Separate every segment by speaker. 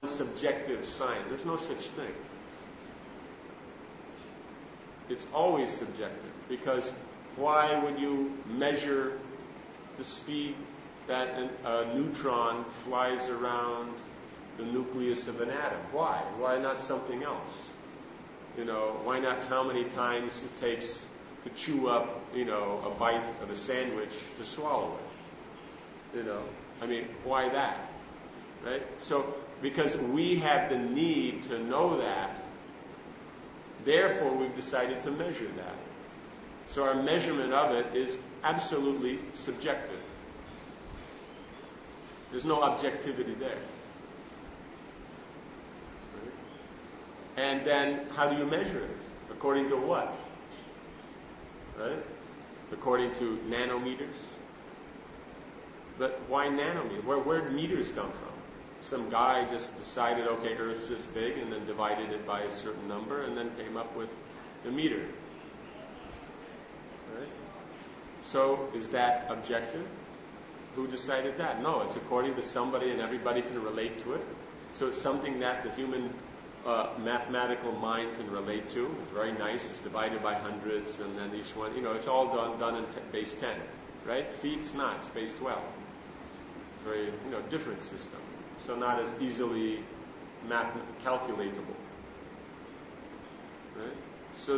Speaker 1: subjective sign. There's no such thing. It's always subjective, because why would you measure the speed that a neutron flies around the nucleus of an atom? Why? Why not something else? Why not how many times it takes to chew up, a bite of a sandwich to swallow it? Why that? Right? So, because we have the need to know that, therefore we've decided to measure that. So our measurement of it is absolutely subjective. There's no objectivity there. Right? And then, how do you measure it? According to what? Right? According to nanometers? But why nanometer? Where did meters come from? Some guy just decided, okay, Earth's this big, and then divided it by a certain number, and then came up with the meter. Right? So, is that objective? Who decided that? No, it's according to somebody, and everybody can relate to it. So it's something that the human mathematical mind can relate to. It's very nice. It's divided by hundreds, and then each one, it's all done in base 10, right? Feet's not. It's base 12. Very, different system. So not as easily calculatable. Right? So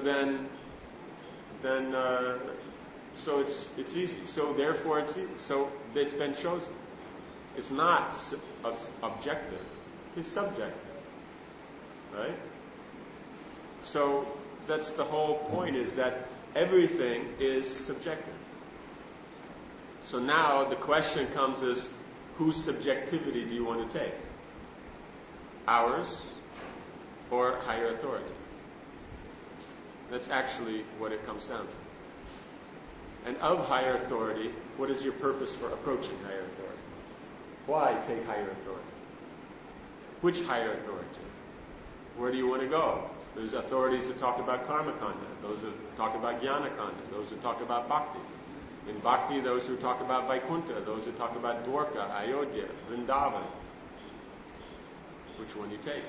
Speaker 1: so it's easy. So therefore it's easy. So it's been chosen. It's not objective. It's subjective. Right? So that's the whole point, is that everything is subjective. So now the question comes is, whose subjectivity do you want to take? Ours or higher authority? That's actually what it comes down to. And of higher authority, what is your purpose for approaching higher authority? Why take higher authority? Which higher authority? Where do you want to go? There's authorities that talk about karma kanda, those that talk about jnana kanda, those that talk about bhakti. In bhakti, those who talk about Vaikuntha, those who talk about Dwarka, Ayodhya, Vrindavan. Which one you take?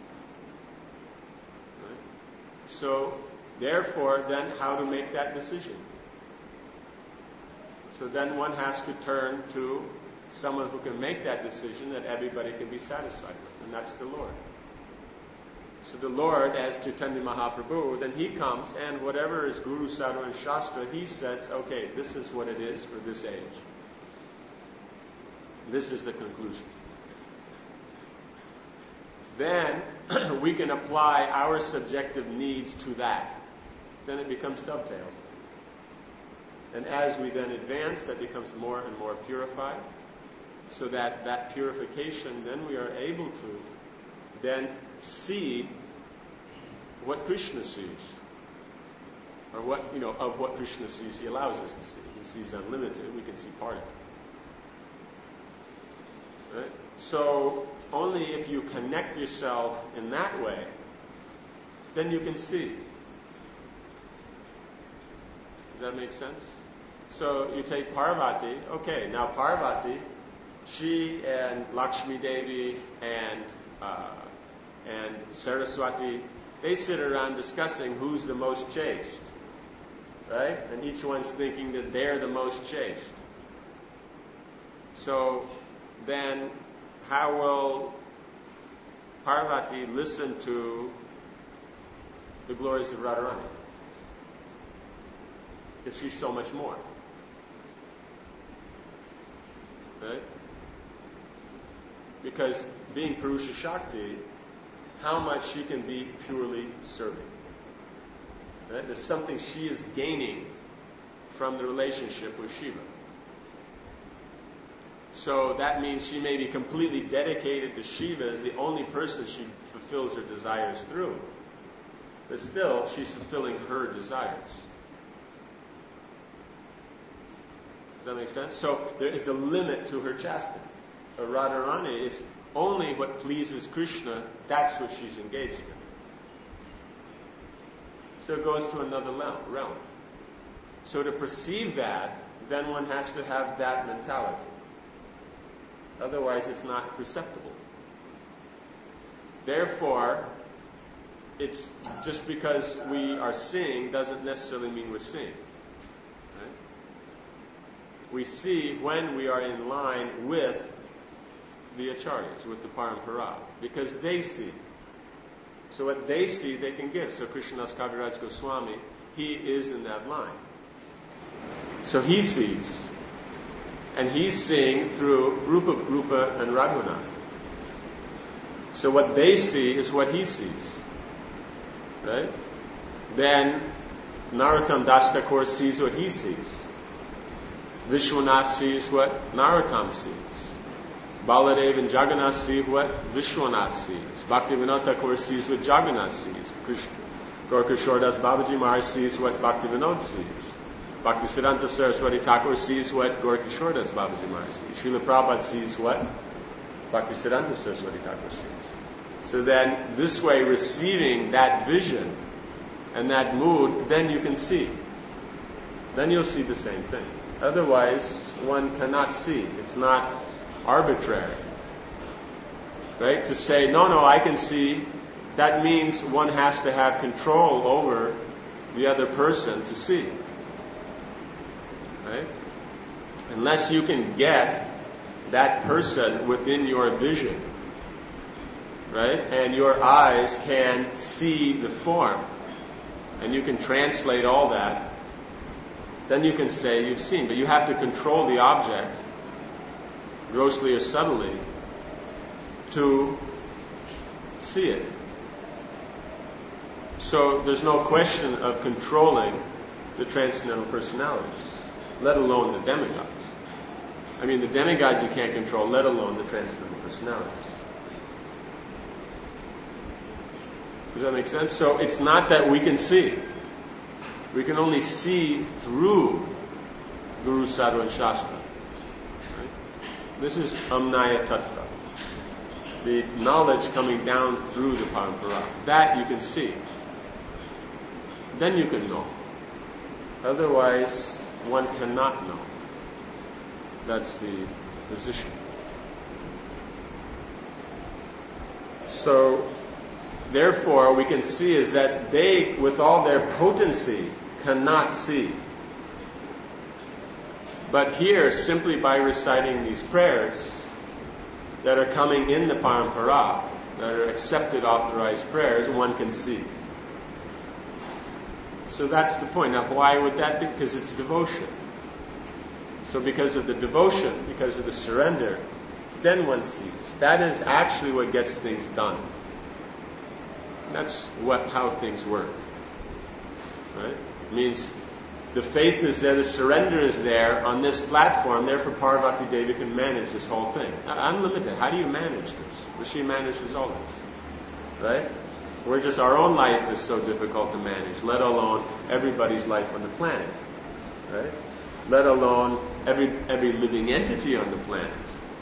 Speaker 1: Right? So, therefore, then how to make that decision? So then one has to turn to someone who can make that decision that everybody can be satisfied with, and that's the Lord. So the Lord, as Chaitanya Mahaprabhu, then he comes, and whatever is Guru, Sadhu, and Shastra, he says, okay, this is what it is for this age. This is the conclusion. Then we can apply our subjective needs to that. Then it becomes dovetailed. And as we then advance, that becomes more and more purified, so that purification, then we are able to then see what Krishna sees, or what of what Krishna sees he allows us to see. He sees unlimited; we can see part of it. Right? So only if you connect yourself in that way, then you can see. Does that make sense? So you take Parvati. Okay, now Parvati, she and Lakshmi Devi and Saraswati, they sit around discussing who's the most chaste, right? And each one's thinking that they're the most chaste. So then, how will Parvati listen to the glories of Radharani if she's so much more? Right? Because being Purusha Shakti, how much she can be purely serving. Right? There's something she is gaining from the relationship with Shiva. So that means she may be completely dedicated to Shiva as the only person she fulfills her desires through. But still, she's fulfilling her desires. Does that make sense? So there is a limit to her chastity. Radharani, it's only what pleases Krishna, that's what she's engaged in. So it goes to another realm. So to perceive that, then one has to have that mentality. Otherwise, it's not perceptible. Therefore, it's just because we are seeing doesn't necessarily mean we're seeing. Right? We see when we are in line with the acharyas, with the parampara, because they see. So what they see, they can give. So Krishnadas Kaviraj Goswami, he is in that line. So he sees. And he's seeing through Rupa and Raghunath. So what they see is what he sees. Right? Then Narottam Das Thakur sees what he sees. Vishwanath sees what Narottam sees. Baladev and Jagannath see what Vishwanath sees. Bhaktivinoda Thakur sees what Jagannath sees. Gaura Das Babaji Maharaj sees what Bhaktivinoda sees. Bhaktisiddhanta Saraswati Thakur sees what Gaura Das Babaji Maharaj sees. Srila Prabhupada sees what Bhaktisiddhanta Saraswati Thakur sees. So then, this way, receiving that vision and that mood, then you can see. Then you'll see the same thing. Otherwise, one cannot see. It's not arbitrary. Right? To say, no, I can see, that means one has to have control over the other person to see. Right? Unless you can get that person within your vision, right? And your eyes can see the form, and you can translate all that, then you can say you've seen. But you have to control the object, grossly or subtly, to see it. So there's no question of controlling the transcendental personalities, let alone the demigods. I mean, the demigods you can't control, let alone the transcendental personalities. Does that make sense? So it's not that we can see. We can only see through Guru, Sadhu, and Shastra. Right? This is Amnaya Tattva. The knowledge coming down through the parampara. That you can see. Then you can know. Otherwise, one cannot know. That's the position. So, therefore, we can see is that they, with all their potency, cannot see. But here, simply by reciting these prayers that are coming in the parampara, that are accepted, authorized prayers, one can see. So that's the point. Now, why would that be? Because it's devotion. So because of the devotion, because of the surrender, then one sees. That is actually what gets things done. That's how things work. Right? It means the faith is there, the surrender is there on this platform, therefore Parvati Devi can manage this whole thing. Unlimited. How do you manage this? Well, she manages all this. Right? We're just, our own life is so difficult to manage, let alone everybody's life on the planet. Right? Let alone every living entity on the planet.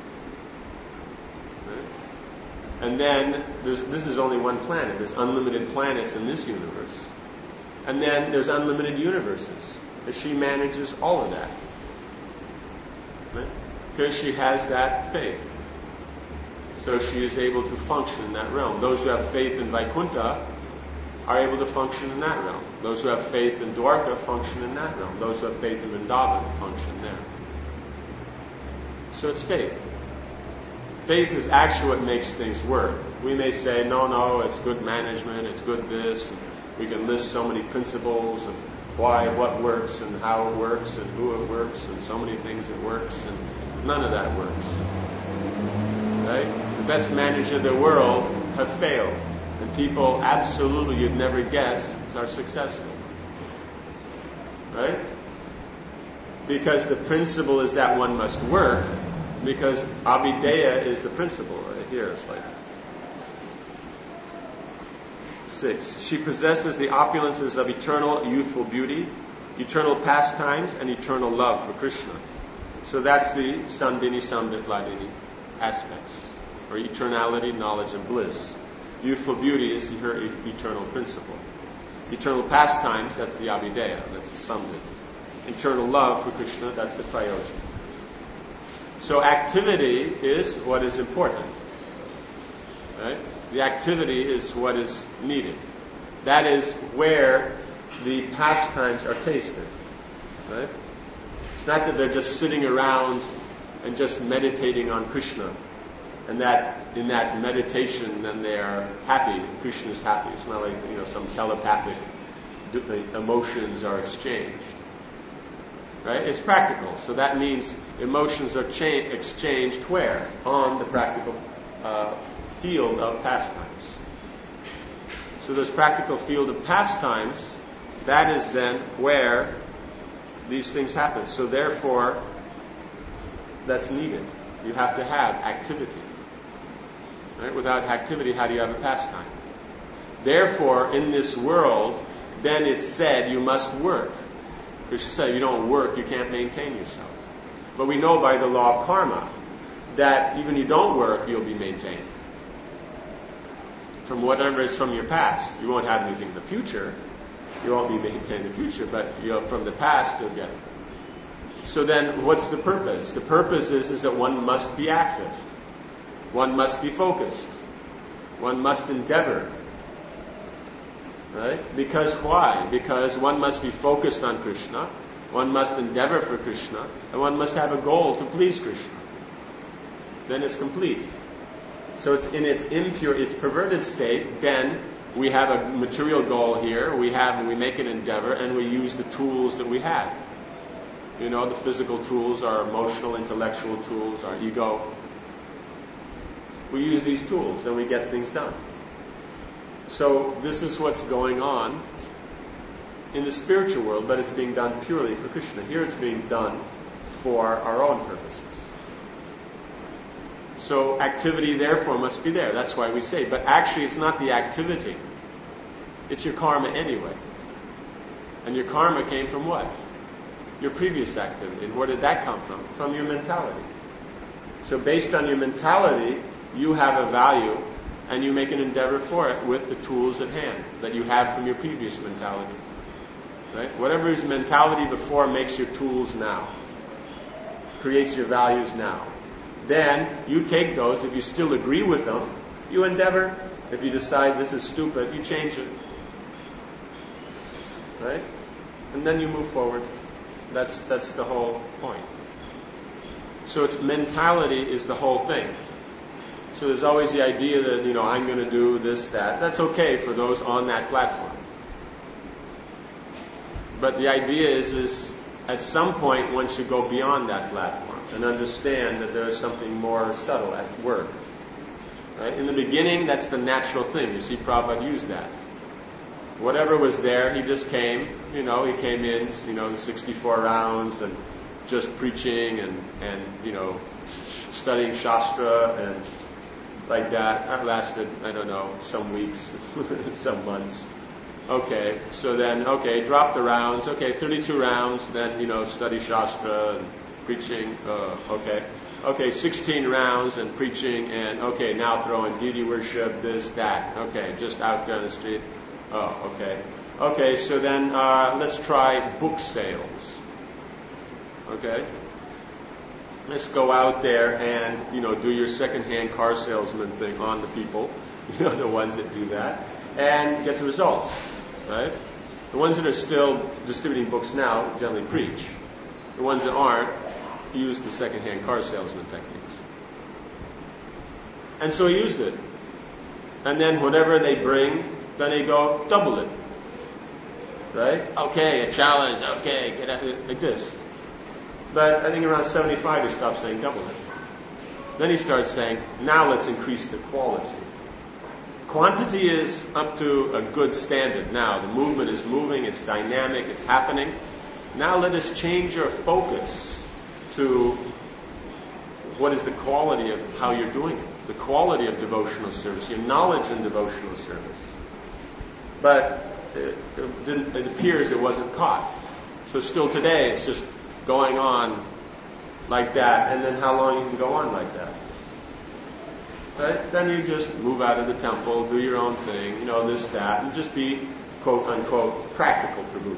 Speaker 1: Right? And then, this is only one planet. There's unlimited planets in this universe. And then there's unlimited universes. And she manages all of that. Right? Because she has that faith. So she is able to function in that realm. Those who have faith in Vaikuntha are able to function in that realm. Those who have faith in Dwarka function in that realm. Those who have faith in Vrindavan function there. So it's faith. Faith is actually what makes things work. We may say, no, it's good management, it's good this. We can list so many principles of why, what works, and how it works, and who it works, and so many things it works, and none of that works. Right? The best managers of the world have failed. And people absolutely you'd never guess are successful. Right? Because the principle is that one must work, because Abhideya is the principle right here. It's like 6. She possesses the opulences of eternal youthful beauty, eternal pastimes, and eternal love for Krishna. So that's the Sandini, Samvit, Vladini aspects, or eternality, knowledge, and bliss. Youthful beauty is her eternal principle. Eternal pastimes, that's the Abhideya, that's the Samvit. Eternal love for Krishna, that's the Prayojan. So activity is what is important. Right? The activity is what is needed. That is where the pastimes are tasted. Right? It's not that they're just sitting around and just meditating on Krishna, and that in that meditation then they are happy. Krishna is happy. It's not like some telepathic emotions are exchanged. Right? It's practical. So that means emotions are exchanged where? On the practical field of pastimes. So this practical field of pastimes, that is then where these things happen. So therefore, that's needed. You have to have activity. Right? Without activity, how do you have a pastime? Therefore, in this world, then it's said you must work. Krishna said, if you don't work, you can't maintain yourself. But we know by the law of karma that even if you don't work, you'll be maintained. From whatever is from your past. You won't have anything in the future. You won't be maintained in the future, but from the past, you'll get it. So then, what's the purpose? The purpose is that one must be active. One must be focused. One must endeavor. Right? Because why? Because one must be focused on Krishna, one must endeavor for Krishna, and one must have a goal to please Krishna. Then it's complete. So it's in its impure, its perverted state, then we have a material goal here, we make an endeavor, and we use the tools that we have. The physical tools, our emotional, intellectual tools, our ego. We use these tools, and we get things done. So this is what's going on in the spiritual world, but it's being done purely for Krishna. Here it's being done for our own purposes. So activity therefore must be there. That's why we say. But actually it's not the activity. It's your karma anyway. And your karma came from what? Your previous activity. And where did that come from? From your mentality. So based on your mentality, you have a value and you make an endeavor for it with the tools at hand that you have from your previous mentality. Right? Whatever is mentality before makes your tools now. Creates your values now. Then you take those, if you still agree with them, you endeavor. If you decide this is stupid, you change it. Right? And then you move forward. That's the whole point. So it's mentality is the whole thing. So there's always the idea that, I'm going to do this, that. That's okay for those on that platform. But the idea is at some point one should go beyond that platform and understand that there is something more subtle at work. Right? In the beginning, that's the natural thing. You see, Prabhupada used that. Whatever was there, he just came. He came in, the 64 rounds and just preaching and studying Shastra and like that. That lasted, some weeks, some months. Okay, so then, drop the rounds. 32 rounds, then, study Shastra and preaching. Okay, 16 rounds and preaching and, now throw in deity worship, this, that. Just out there on the street. Okay, so then let's try book sales. Okay? Let's go out there and, do your second-hand car salesman thing on the people, the ones that do that, and get the results, right? The ones that are still distributing books now generally preach. The ones that aren't use the second-hand car salesman techniques. And so he used it. And then whatever they bring, then they go double it. Right? A challenge, get at it, like this. But I think around 75 he stopped saying double it. Then he starts saying, now let's increase the quality. Quantity is up to a good standard now. The movement is moving, it's dynamic, it's happening. Now let us change our focus to what is the quality of how you're doing it. The quality of devotional service, your knowledge in devotional service. But it appears it wasn't caught. So still today it's just going on like that, and then how long you can go on like that. Right? Then you just move out of the temple, do your own thing, this, that, and just be, quote unquote, practical Prabhu.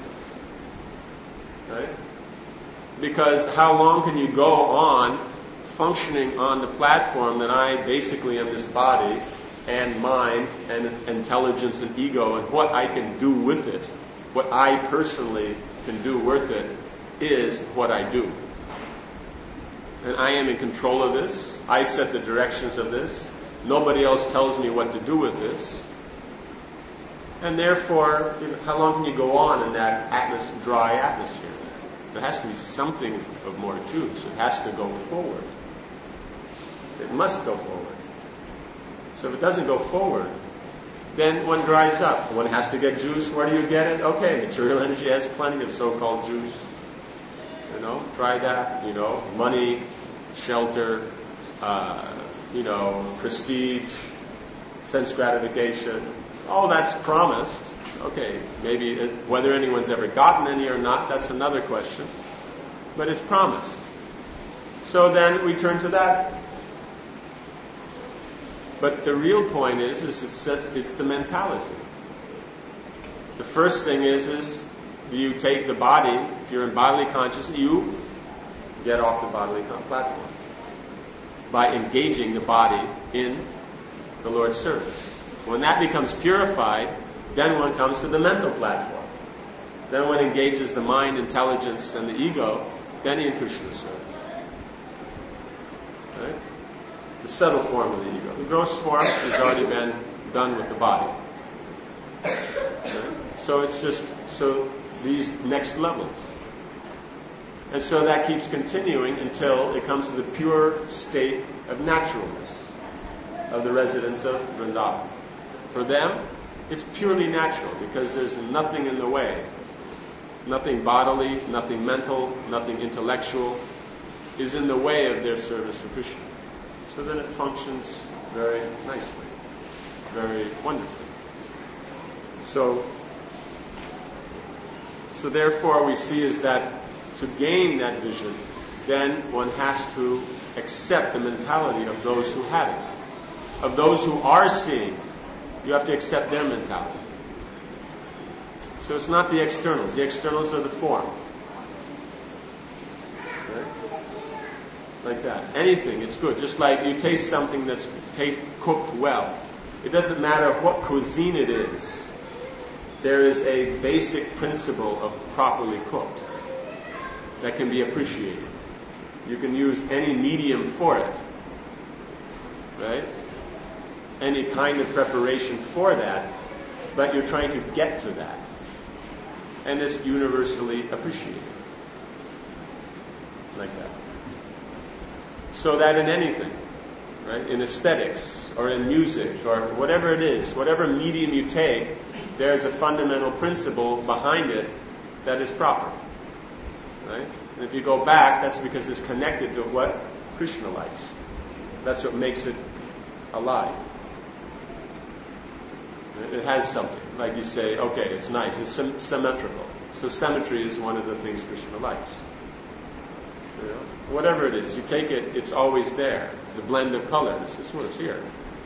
Speaker 1: Right? Because how long can you go on functioning on the platform that I basically am this body, and mind and intelligence and ego and what I can do with it, what I personally can do with it, is what I do. And I am in control of this. I set the directions of this. Nobody else tells me what to do with this. And therefore, how long can you go on in that dry atmosphere? There has to be something of more juice. It has to go forward. It must go forward. So if it doesn't go forward, then one dries up. One has to get juice. Where do you get it? Okay, material energy has plenty of so-called juice. Try that. Money, shelter, prestige, sense gratification. All that's promised. Okay, maybe whether anyone's ever gotten any or not, that's another question. But it's promised. So then we turn to that. But the real point is it's the mentality. The first thing is you take the body, if you're in bodily consciousness, you get off the bodily platform by engaging the body in the Lord's service. When that becomes purified, then one comes to the mental platform. Then one engages the mind, intelligence, and the ego, then in Krishna's service. Right? The subtle form of the ego. The gross form has already been done with the body. Right? So it's just these next levels. And so that keeps continuing until it comes to the pure state of naturalness of the residents of Vrindavan. For them, it's purely natural because there's nothing in the way. Nothing bodily, nothing mental, nothing intellectual is in the way of their service to Krishna. So then it functions very nicely, very wonderfully. So therefore we see is that to gain that vision, then one has to accept the mentality of those who have it. Of those who are seeing, you have to accept their mentality. So it's not the externals. The externals are the form. Right? Like that. Anything, it's good. Just like you taste something that's cooked well. It doesn't matter what cuisine it is. There is a basic principle of properly cooked that can be appreciated. You can use any medium for it. Right? Any kind of preparation for that, but you're trying to get to that. And it's universally appreciated. Like that. So that in anything, right, in aesthetics or in music or whatever it is, whatever medium you take, there's a fundamental principle behind it that is proper. Right? And if you go back, that's because it's connected to what Krishna likes. That's what makes it alive. It has something. Like you say, okay, it's nice, it's symmetrical. So symmetry is one of the things Krishna likes. Whatever it is, you take it, it's always there. The blend of colors is what's here.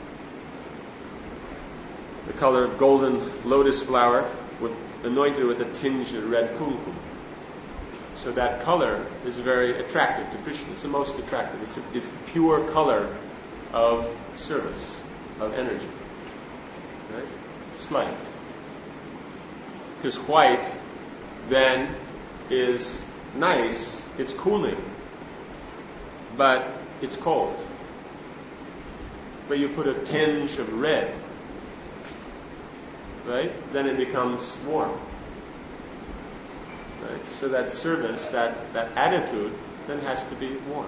Speaker 1: The color of golden lotus flower anointed with a tinge of red kumkum. So that color is very attractive to Krishna. It's the most attractive. It's the pure color of service, of energy. Right? It's light. Because white then is nice, it's cooling, but it's cold. But you put a tinge of red, right? Then it becomes warm. Right? So that service, that attitude, then has to be warm.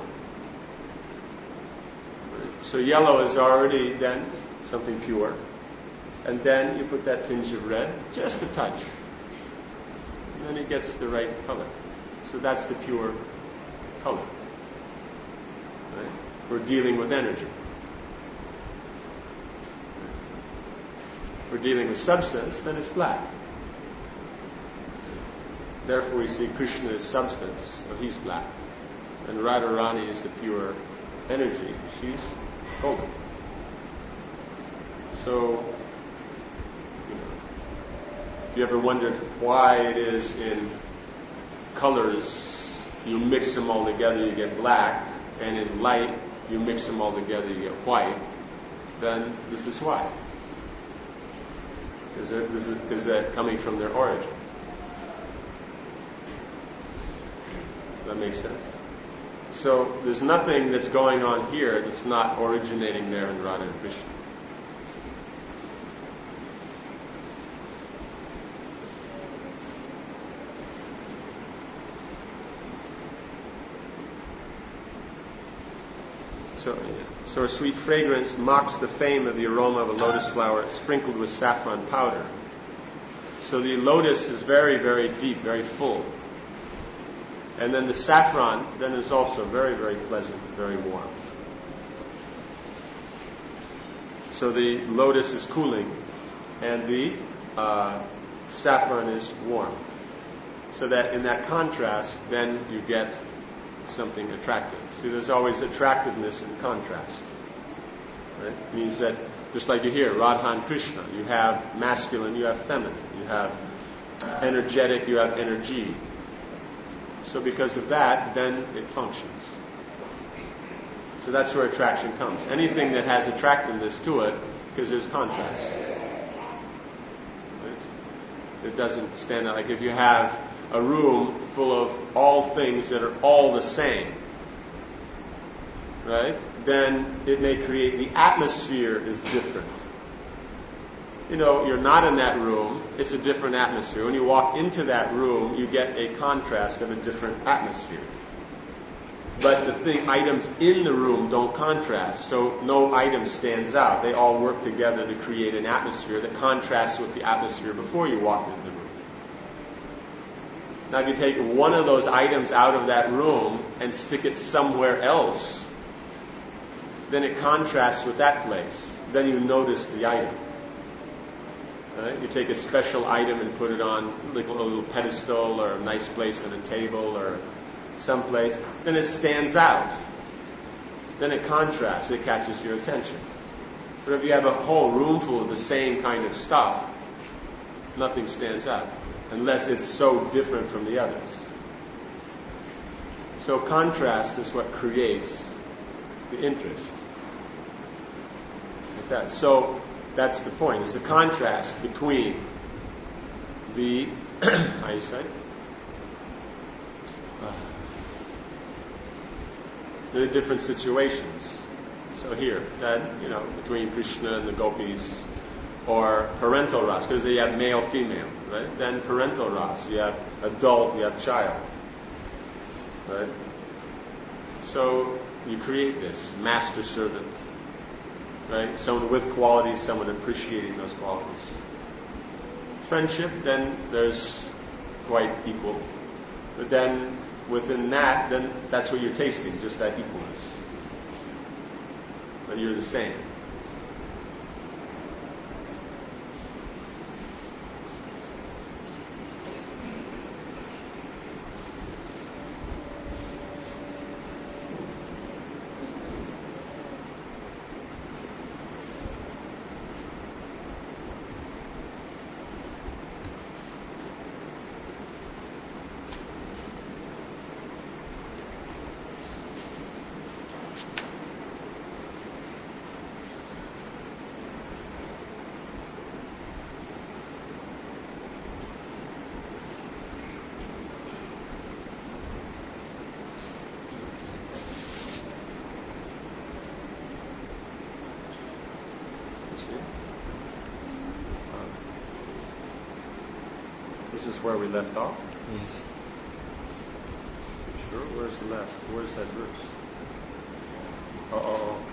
Speaker 1: Right? So yellow is already then something pure. And then you put that tinge of red, just a touch. And then it gets the right color. So that's the pure color. Right? For dealing with energy. If we're dealing with substance, then it's black. Therefore we see Krishna is substance, so he's black. And Radharani is the pure energy, she's golden. So, if you ever wondered why it is in colors, you mix them all together, you get black, and in light, you mix them all together, you get white, then this is why. Because they're coming from their origin. That makes sense? So there's nothing that's going on here that's not originating there in Radha and Krishna. So a sweet fragrance mocks the fame of the aroma of a lotus flower sprinkled with saffron powder. So the lotus is very, very deep, very full. And then the saffron then is also very, very pleasant, very warm. So the lotus is cooling and the saffron is warm. So that in that contrast, then you get something attractive. See, there's always attractiveness in contrast. Right? It means that, just like you hear, Radha and Krishna, you have masculine, you have feminine. You have energetic, you have energy. So because of that, then it functions. So that's where attraction comes. Anything that has attractiveness to it, because there's contrast. Right? It doesn't stand out. Like if you have a room full of all things that are all the same, right? Then it may create, the atmosphere is different. You know, you're not in that room, it's a different atmosphere. When you walk into that room, you get a contrast of a different atmosphere. But the items in the room don't contrast, so no item stands out. They all work together to create an atmosphere that contrasts with the atmosphere before you walked into the room. Now if you take one of those items out of that room and stick it somewhere else, then it contrasts with that place. Then you notice the item. Right? You take a special item and put it on like a little pedestal or a nice place on a table or someplace, then it stands out. Then it contrasts, it catches your attention. But if you have a whole room full of the same kind of stuff, nothing stands out, unless it's so different from the others. So contrast is what creates the interest. Like that. So that's the point, is the contrast between the eyesight, the different situations. So here, that, you know, between Krishna and the gopis, or parental ras, because you have male, female, right? Then parental ras, you have adult, you have child, right? So you create this master-servant, right? Someone with qualities, someone appreciating those qualities. Friendship, then there's quite equal. But then within that, then that's what you're tasting, just that equalness. But you're the same. This is where we left off?
Speaker 2: Yes.
Speaker 1: Sure? Where's that verse? Okay.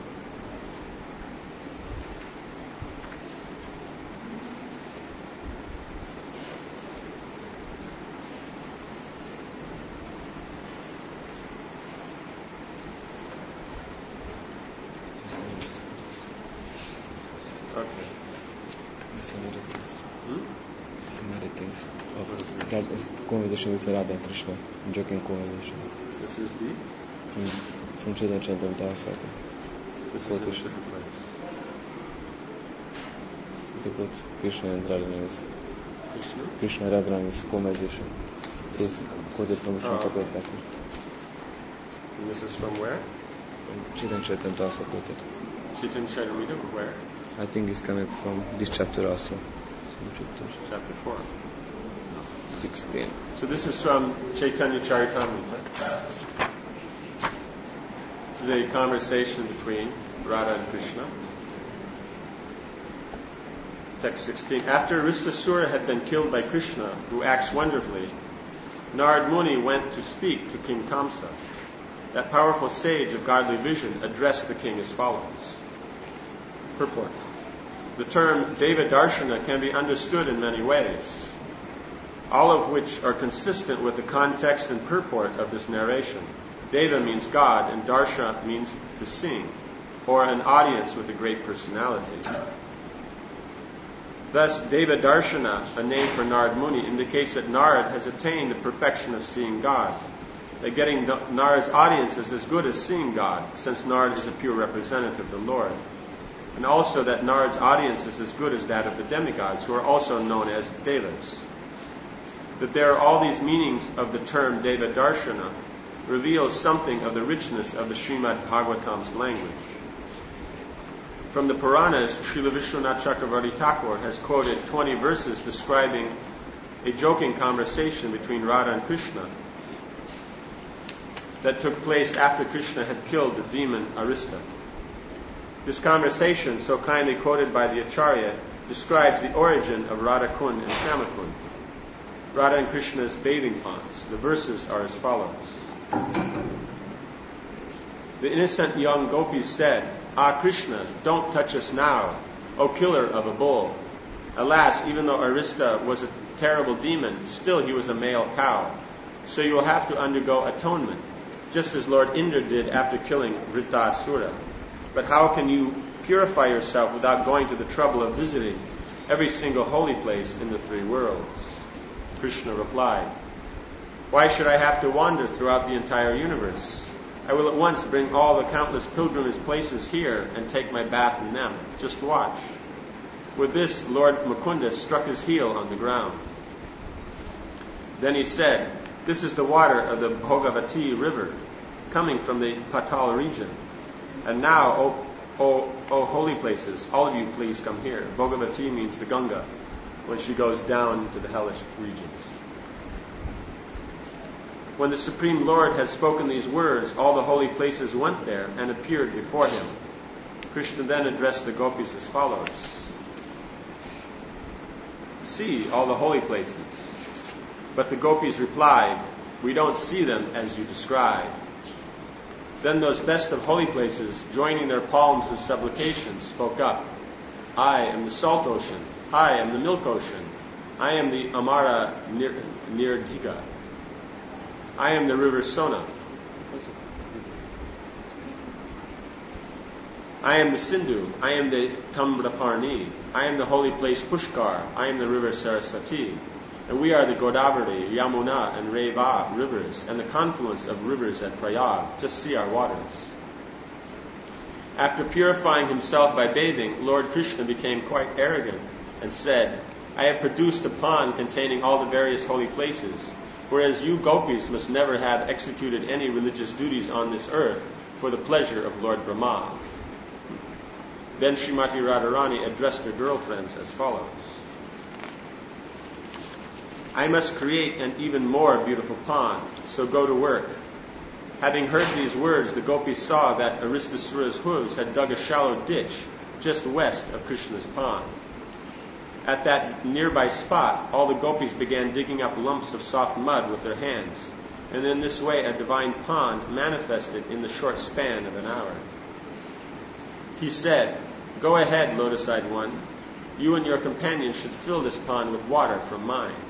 Speaker 2: That is conversation with Radha and Krishna, joking conversation.
Speaker 1: This is the?
Speaker 2: From Chidanchatam Dasata.
Speaker 1: This is a different place.
Speaker 2: The book Krishna and Radharani's. Krishna and Radharani's conversation. So it's quoted from Vishnu Thakur.
Speaker 1: And this is from where?
Speaker 2: From Chidanchatam Dasata.
Speaker 1: Chaitanya Charitamrita, where?
Speaker 2: I think it's coming from this chapter also.
Speaker 1: Chapter 4.
Speaker 2: 16.
Speaker 1: So this is from Chaitanya Charitamrita. This is a conversation between Radha and Krishna. Text 16. After Aristasura had been killed by Krishna, who acts wonderfully, Narad Muni went to speak to King Kamsa. That powerful sage of godly vision addressed the king as follows. Purport. The term Deva Darshana can be understood in many ways, all of which are consistent with the context and purport of this narration. Deva means God, and Darsha means to sing, or an audience with a great personality. Thus, Deva Darshana, a name for Narad Muni, indicates that Narad has attained the perfection of seeing God. That getting Narad's audience is as good as seeing God, since Narad is a pure representative of the Lord. And also that Narad's audience is as good as that of the demigods, who are also known as Devas. That there are all these meanings of the term Deva Darshana reveals something of the richness of the Srimad Bhagavatam's language. From the Puranas, Srila Vishwanath Chakravarti Thakur has quoted 20 verses describing a joking conversation between Radha and Krishna that took place after Krishna had killed the demon Arista. This conversation, so kindly quoted by the Acharya, describes the origin of Radha Kund and Shama Kund, Radha and Krishna's bathing ponds. The verses are as follows. The innocent young gopis said, "Ah, Krishna, don't touch us now, O killer of a bull. Alas, even though Arista was a terrible demon, still he was a male cow. So you will have to undergo atonement, just as Lord Indra did after killing Vritasura. But how can you purify yourself without going to the trouble of visiting every single holy place in the three worlds?" Krishna replied, "Why should I have to wander throughout the entire universe? I will at once bring all the countless pilgrimage places here and take my bath in them. Just watch." With this, Lord Mukunda struck his heel on the ground. Then he said, "This is the water of the Bhogavati river, coming from the Patal region. And now, O holy places, all of you please come here." Bhogavati means the Ganga, when she goes down to the hellish regions. When the Supreme Lord had spoken these words, all the holy places went there and appeared before him. Krishna then addressed the gopis as follows. "See all the holy places." But the gopis replied, "We don't see them as you describe." Then those best of holy places, joining their palms in supplication, spoke up. "I am the salt ocean. I am the milk ocean. I am the Amara Nirdhiga. I am the river Sona. I am the Sindhu. I am the Tamraparni. I am the holy place Pushkar. I am the river Saraswati. And we are the Godavari, Yamuna, and Reva rivers, and the confluence of rivers at Prayag. Just see our waters." After purifying himself by bathing, Lord Krishna became quite arrogant and said, "I have produced a pond containing all the various holy places, whereas you gopis must never have executed any religious duties on this earth for the pleasure of Lord Brahma." Then Srimati Radharani addressed her girlfriends as follows. "I must create an even more beautiful pond, so go to work." Having heard these words, the gopis saw that Aristasura's hooves had dug a shallow ditch just west of Krishna's pond. At that nearby spot, all the gopis began digging up lumps of soft mud with their hands, and in this way a divine pond manifested in the short span of an hour. He said, "Go ahead, lotus-eyed one. You and your companions should fill this pond with water from mine."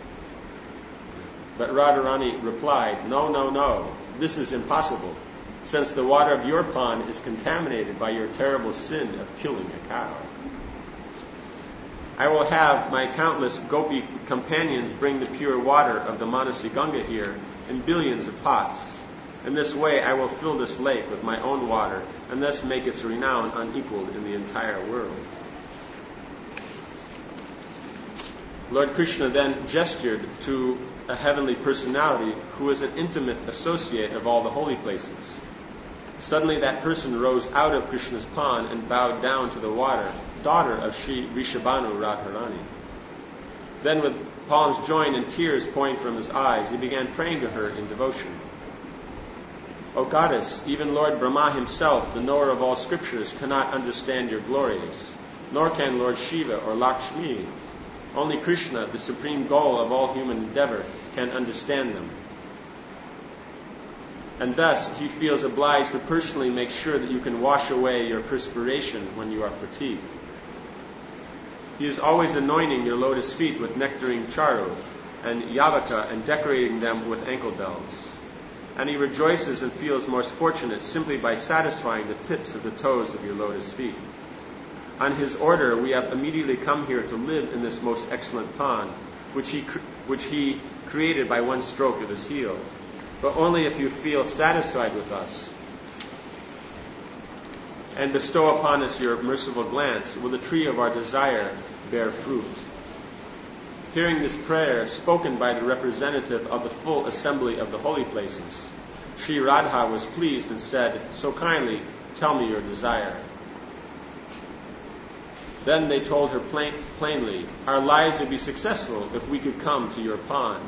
Speaker 1: But Radharani replied, "No, no, no. This is impossible, since the water of your pond is contaminated by your terrible sin of killing a cow. I will have my countless gopi companions bring the pure water of the Manasi Ganga here in billions of pots. In this way I will fill this lake with my own water, and thus make its renown unequaled in the entire world." Lord Krishna then gestured to a heavenly personality who was an intimate associate of all the holy places. Suddenly that person rose out of Krishna's pond and bowed down to the water, daughter of Sri Vrishabhanu Radharani. Then with palms joined and tears pouring from his eyes, he began praying to her in devotion. O Goddess, even Lord Brahma himself, the knower of all scriptures, cannot understand your glories, nor can Lord Shiva or Lakshmi. Only Krishna, the supreme goal of all human endeavor, can understand them. And thus he feels obliged to personally make sure that you can wash away your perspiration when you are fatigued. He is always anointing your lotus feet with nectarine charu and yavaka and decorating them with ankle bells. And he rejoices and feels most fortunate simply by satisfying the tips of the toes of your lotus feet. On his order, we have immediately come here to live in this most excellent pond, which he created by one stroke of his heel. But only if you feel satisfied with us and bestow upon us your merciful glance will the tree of our desire bear fruit. Hearing this prayer spoken by the representative of the full assembly of the holy places, Sri Radha was pleased and said, "So kindly, tell me your desire." Then they told her plainly, "Our lives would be successful if we could come to your pond.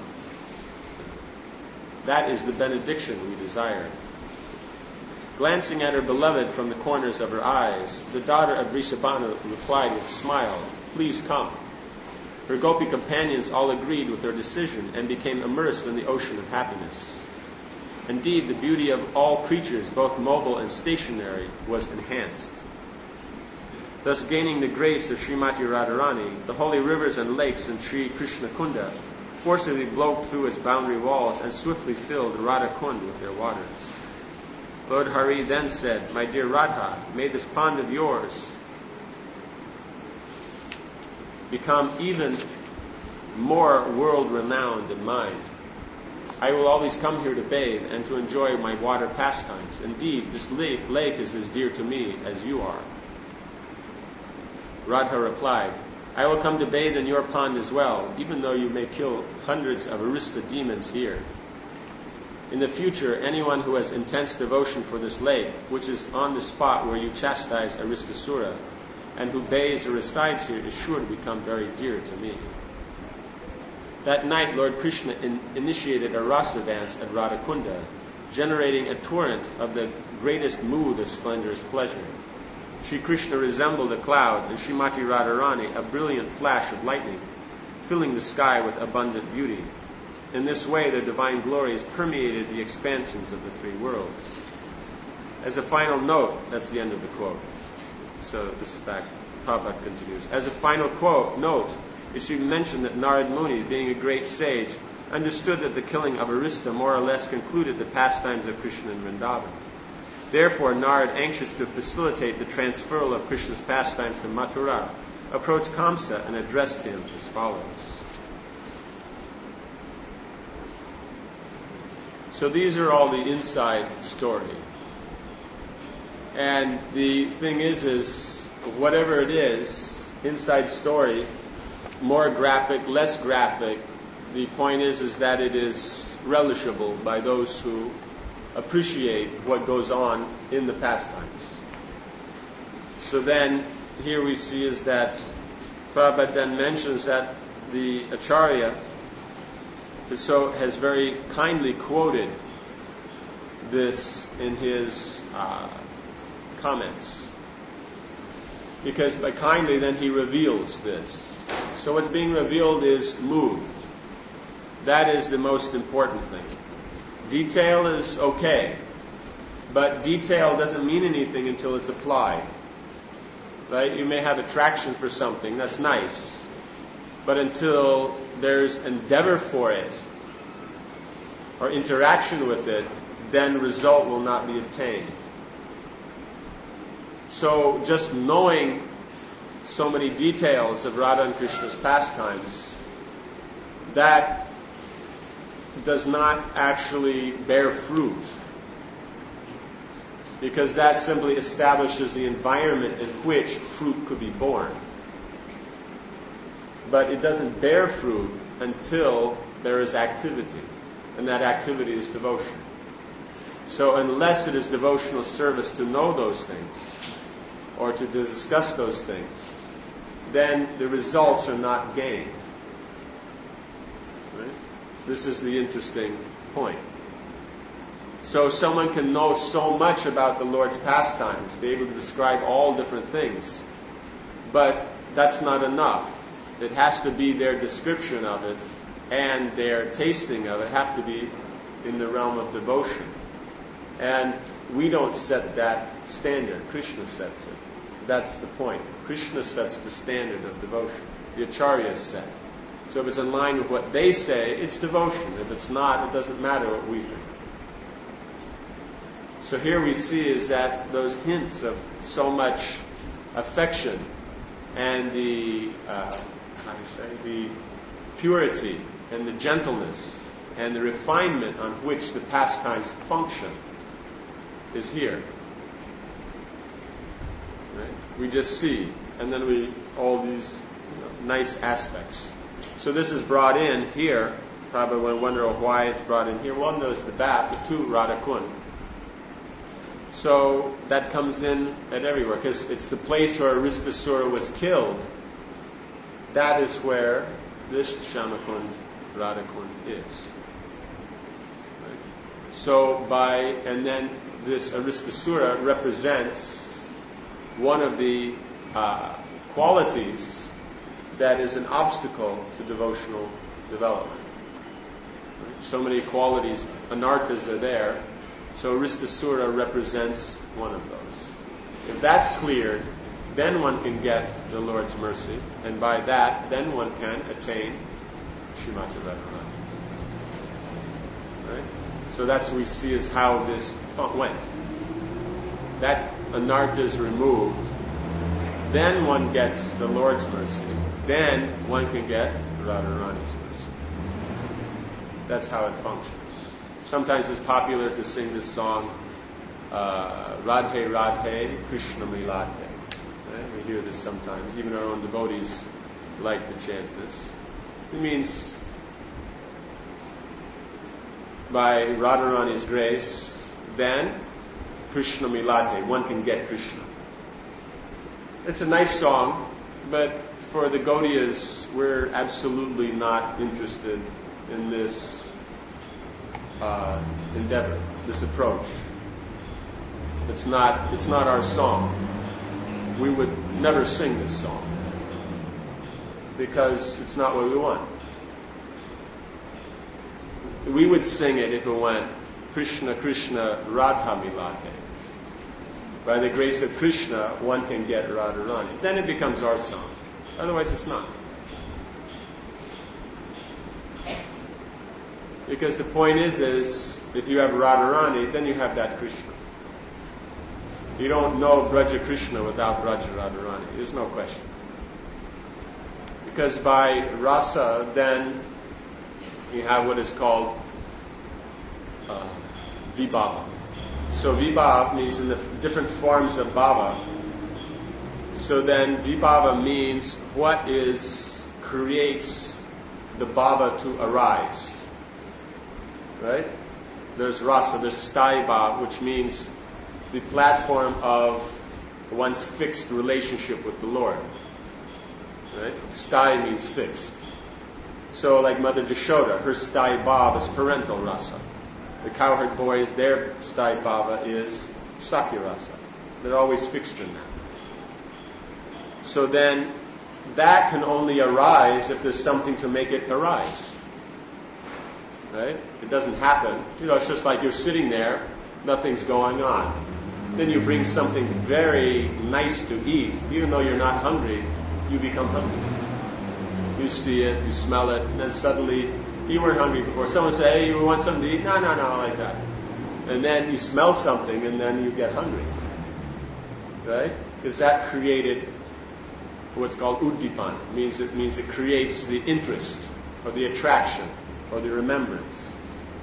Speaker 1: That is the benediction we desire." Glancing at her beloved from the corners of her eyes, the daughter of Vrishabhanu replied with a smile, "Please come." Her gopi companions all agreed with her decision and became immersed in the ocean of happiness. Indeed, the beauty of all creatures, both mobile and stationary, was enhanced. Thus gaining the grace of Srimati Radharani, the holy rivers and lakes in Sri Krishna Kunda forcibly broke through its boundary walls and swiftly filled Radha Kund with their waters. Lord Hari then said, "My dear Radha, may this pond of yours become even more world-renowned than mine. I will always come here to bathe and to enjoy my water pastimes. Indeed, this lake is as dear to me as you are." Radha replied, "I will come to bathe in your pond as well, even though you may kill hundreds of Arista demons here. In the future, anyone who has intense devotion for this lake, which is on the spot where you chastise Aristasura, and who bathes or resides here, is sure to become very dear to me." That night, Lord Krishna initiated a rasa dance at Radhakunda, generating a torrent of the greatest mood of splendorous pleasure. Shri Krishna resembled a cloud, and Srimati Radharani a brilliant flash of lightning, filling the sky with abundant beauty. In this way, their divine glories permeated the expansions of the three worlds. As a final note, that's the end of the quote. So this is back. Prabhupada continues. As a final note, it should be mentioned that Narad Muni, being a great sage, understood that the killing of Arista more or less concluded the pastimes of Krishna in Vrindavan. Therefore, Narad, anxious to facilitate the transferal of Krishna's pastimes to Mathura, approached Kamsa and addressed him as follows. So these are all the inside story. And the thing is whatever it is, inside story, more graphic, less graphic, the point is that it is relishable by those who appreciate what goes on in the pastimes. So then, here we see is that Prabhupada then mentions that the Acharya has very kindly quoted this in his comments. Because by kindly, then he reveals this. So what's being revealed is mood. That is the most important thing. Detail is okay, but detail doesn't mean anything until it's applied. Right? You may have attraction for something, that's nice. But until there's endeavor for it, or interaction with it, then result will not be obtained. So just knowing so many details of Radha and Krishna's pastimes, that does not actually bear fruit, because that simply establishes the environment in which fruit could be born. But it doesn't bear fruit until there is activity, and that activity is devotion. So unless it is devotional service to know those things or to discuss those things, then the results are not gained. Right? This is the interesting point. So someone can know so much about the Lord's pastimes, be able to describe all different things, but that's not enough. It has to be their description of it and their tasting of it have to be in the realm of devotion. And we don't set that standard. Krishna sets it. That's the point. Krishna sets the standard of devotion. The acharyas set. So if it's in line with what they say, it's devotion. If it's not, it doesn't matter what we think. So here we see is that those hints of so much affection and the purity and the gentleness and the refinement on which the pastimes function is here. Right? We just see, and then all these nice aspects. So this is brought in here. Probably want to wonder why it's brought in here. One, there's the bath, the two, Radhakund. So that comes in at everywhere, because it's the place where Aristasura was killed. That is where this Shyamakund, Radhakund is. Right? So and then this Aristasura represents one of the qualities that is an obstacle to devotional development. Right? So many qualities, anarthas are there. So Aristasura represents one of those. If that's cleared, then one can get the Lord's mercy, and by that, then one can attain Srimati Radharani. Right? So that's what we see as how this went. That anartha is removed, then one gets the Lord's mercy, then one can get Radharani's mercy. That's how it functions. Sometimes it's popular to sing this song, Radhe Radhe, Krishna Milate. Right? We hear this sometimes. Even our own devotees like to chant this. It means, by Radharani's grace, then Krishna Milate, one can get Krishna. It's a nice song, but for the Gaudiyas, we're absolutely not interested in this endeavor, this approach. It's not our song. We would never sing this song because it's not what we want. We would sing it if it went Krishna Krishna Radha Milate. By the grace of Krishna, one can get Radharani. Then it becomes our song. Otherwise, it's not. Because the point is if you have Radharani, then you have that Krishna. You don't know Braja Krishna without Braja Radharani. There's no question. Because by rasa, then you have what is called vibhava. So vibhava means in the different forms of bhava. So then vibhava means what creates the bhava to arise. Right? There's rasa, there's sthāyi bhava, which means the platform of one's fixed relationship with the Lord. Right? Sthāyi means fixed. So like Mother Jashoda, her sthāyi bhava is parental rasa. The cowherd boys, their sthāyi bhava is sakya rasa. They're always fixed in that. So then that can only arise if there's something to make it arise. Right? It doesn't happen. It's just like you're sitting there, nothing's going on. Then you bring something very nice to eat. Even though you're not hungry, you become hungry. You see it, you smell it, and then suddenly you weren't hungry before. Someone said, hey, you want something to eat? No, like that. And then you smell something, and then you get hungry. Right? Because that created what's called uddipana. It means it creates the interest or the attraction or the remembrance.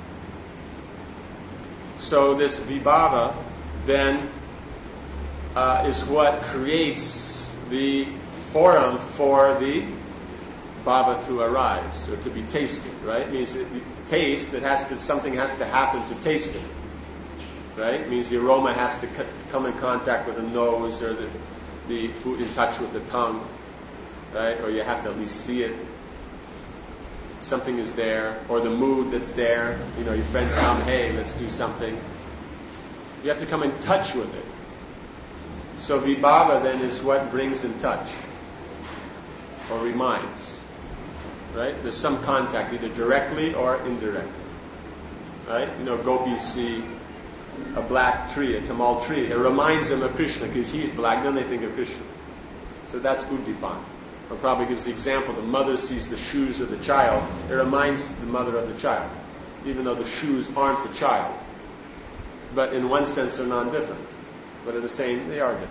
Speaker 1: So this vibhava then is what creates the forum for the bhava to arise or to be tasted, right? It means taste, something has to happen to taste it. right? It means the aroma has to come in contact with the nose, or the food in touch with the tongue, right? Or you have to at least see it. Something is there, or the mood that's there. You know, your friends come, hey, let's do something. You have to come in touch with it. So vibhava then is what brings in touch, or reminds, right? There's some contact, either directly or indirectly, right? You know, gopis see a black tree, a tamal tree. It reminds them of Krishna because he's black. Then they think of Krishna. So that's Uddipan. Prabhupada gives the example, the mother sees the shoes of the child, it reminds the mother of the child, even though the shoes aren't the child. But in one sense they're non-different, but in the same, they are different.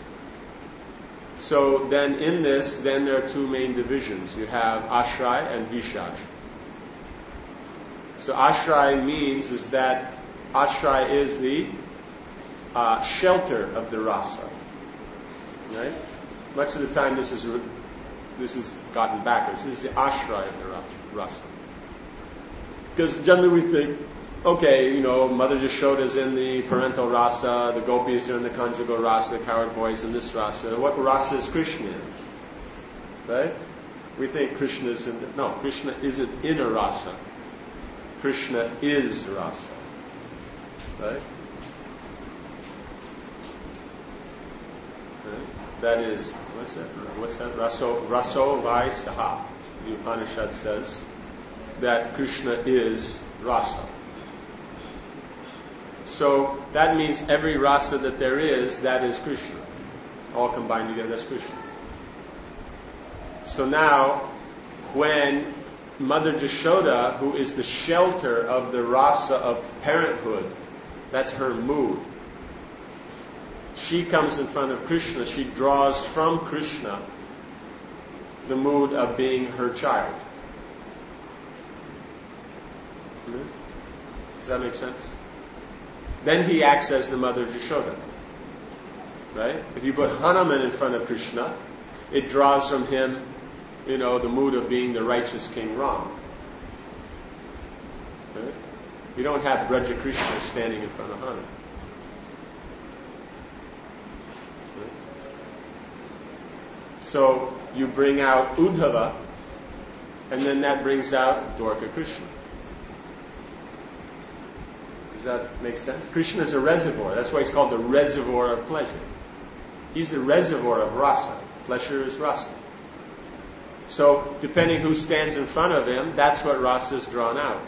Speaker 1: So then in this, then there are two main divisions. You have ashray and vishad. So ashray means is that ashray is the shelter of the rasa. Right? Much of the time this is gotten backwards. This is the ashray of the rasa. Because generally we think, okay, you know, Mother Yashoda is in the parental rasa, the gopis are in the conjugal rasa, the cowherd boy is in this rasa. What rasa is Krishna in? Right? We think Krishna is in no, Krishna isn't in a rasa. Krishna is rasa. Right? That is, what's that? Raso vai saha. The Upanishad says that Krishna is rasa. So that means every rasa that there is, that is Krishna. All combined together, that's Krishna. So now, when Mother Yashoda, who is the shelter of the rasa of parenthood, that's her mood. She comes in front of Krishna, she draws from Krishna the mood of being her child. Does that make sense? Then he acts as the Mother Yashoda. Right? If you put Hanuman in front of Krishna, it draws from him, you know, the mood of being the righteous King Ram. Right? You don't have Braja Krishna standing in front of Hanuman. So you bring out Uddhava, and then that brings out Dwarka Krishna. Does that make sense? Krishna is a reservoir. That's why he's called the reservoir of pleasure. He's the reservoir of rasa. Pleasure is rasa. So depending who stands in front of him, that's what rasa is drawn out.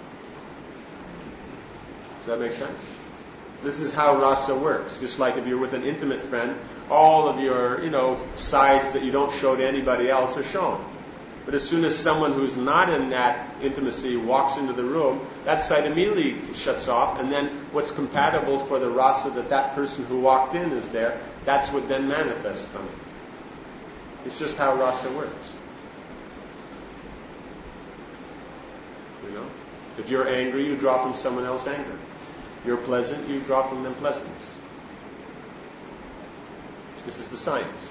Speaker 1: Does that make sense? This is how rasa works. Just like if you're with an intimate friend, all of your, you know, sides that you don't show to anybody else are shown. But as soon as someone who's not in that intimacy walks into the room, that side immediately shuts off, and then what's compatible for the rasa that person who walked in is there, that's what then manifests from it. It's just how rasa works. You know? If you're angry, you draw from someone else anger. You're pleasant, you draw from them pleasantness. This is the science.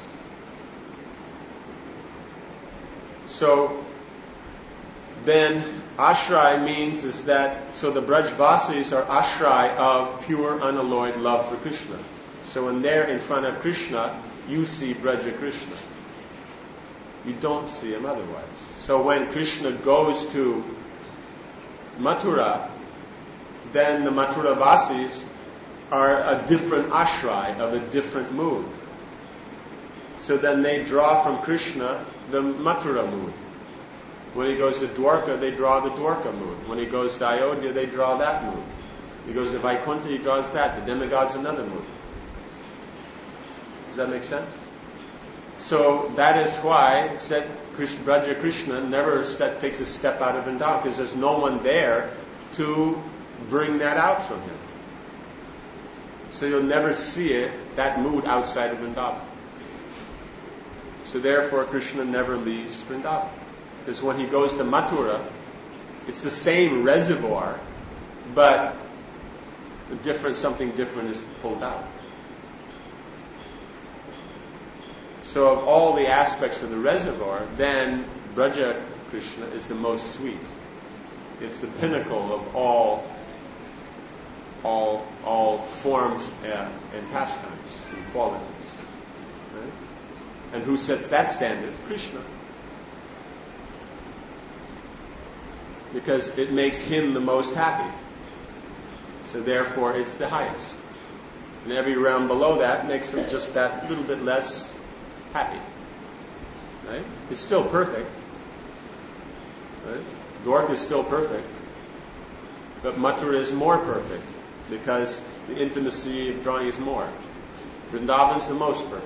Speaker 1: So then ashray means is that, so the Brajvasis are ashray of pure unalloyed love for Krishna. So when they're in front of Krishna, you see Braja Krishna. You don't see him otherwise. So when Krishna goes to Mathura, then the Mathura Vasis are a different ashray, of a different mood. So then they draw from Krishna the Mathura mood. When he goes to Dwarka, they draw the Dwarka mood. When he goes to Ayodhya, they draw that mood. He goes to Vaikuntha, he draws that. The demigods, another mood. Does that make sense? So that is why said Braja Krishna never takes a step out of Vrindavan, because there's no one there to bring that out from him. So you'll never see it, that mood, outside of Vrindavan. So therefore Krishna never leaves Vrindavan. Because when he goes to Mathura, it's the same reservoir, but something different is pulled out. So of all the aspects of the reservoir, then Braja Krishna is the most sweet. It's the pinnacle of all all forms and pastimes and qualities. Right? And who sets that standard? Krishna. Because it makes him the most happy. So therefore it's the highest. And every realm below that makes him just that little bit less happy. Right? It's still perfect. Right? Dwarka is still perfect. But Mathura is more perfect because the intimacy of drawing is more. Vrindavan is the most perfect.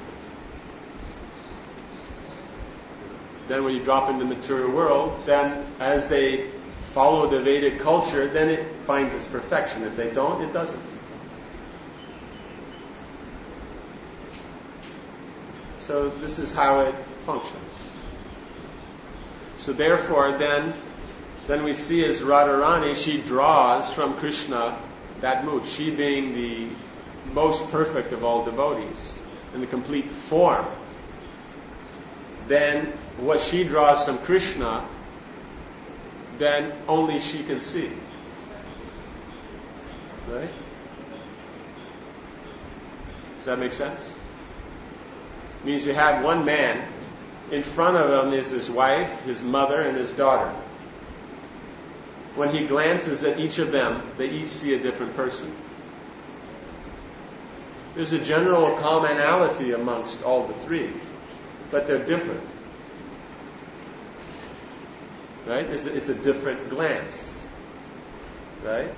Speaker 1: Then when you drop into the material world, then as they follow the Vedic culture, then it finds its perfection. If they don't, it doesn't. So this is how it functions. So therefore, then we see as Radharani, she draws from Krishna that mood. She being the most perfect of all devotees, in the complete form. Then what she draws from Krishna, then only she can see. Right? Does that make sense? It means you have one man, in front of him is his wife, his mother, and his daughter. When he glances at each of them, they each see a different person. There's a general commonality amongst all the three, but they're different. Right? It's a different glance. Right?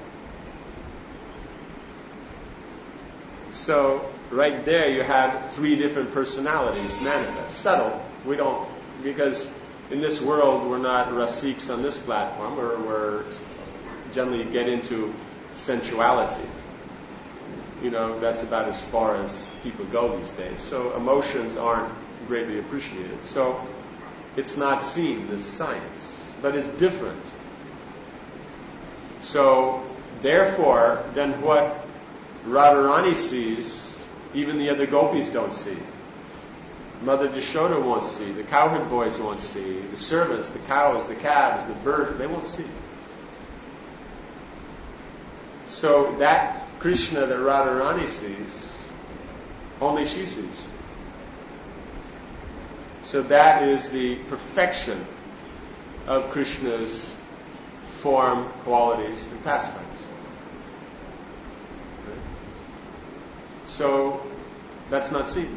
Speaker 1: So, right there you have three different personalities manifest. Subtle. We don't, because in this world we're not rasiks on this platform, we're generally get into sensuality. That's about as far as people go these days. So emotions aren't greatly appreciated. So it's not seen, this science, but it's different. So therefore, then what Radharani sees, even the other gopis don't see. Mother Jashoda won't see. The cowherd boys won't see. The servants, the cows, the calves, the bird, they won't see. So that Krishna that Radharani sees, only she sees. So that is the perfection of Krishna's form, qualities, and pastimes. Right? So that's not seen.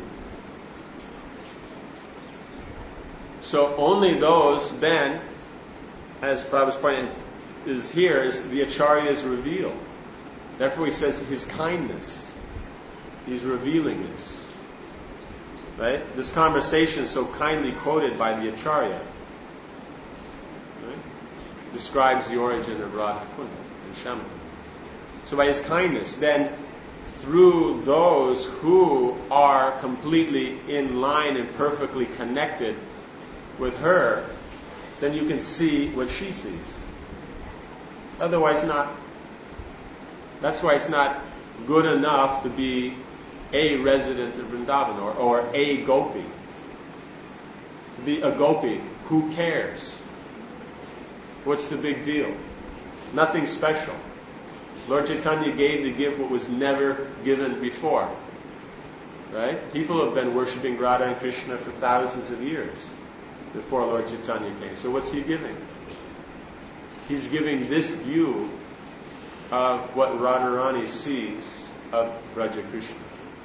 Speaker 1: So only those then, as Prabhupada's point is here, is the acharyas reveal. Therefore he says his kindness. He's revealing this. Right? This conversation is so kindly quoted by the acharya. Right? Describes the origin of Radha Kunda and Shama. So by his kindness, then through those who are completely in line and perfectly connected with her, then you can see what she sees. Otherwise not. That's why it's not good enough to be a resident of Vrindavan or a gopi. To be a gopi, who cares? What's the big deal? Nothing special. Lord Chaitanya gave the gift what was never given before. Right? People have been worshipping Radha and Krishna for thousands of years before Lord Chaitanya came. So what's he giving? He's giving this view of what Radharani sees of Braja Krishna.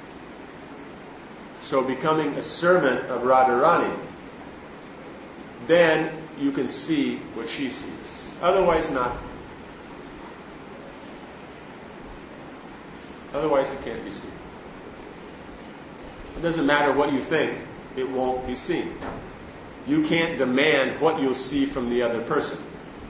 Speaker 1: So becoming a servant of Radharani, then you can see what she sees. Otherwise not. Otherwise it can't be seen. It doesn't matter what you think, it won't be seen. You can't demand what you'll see from the other person.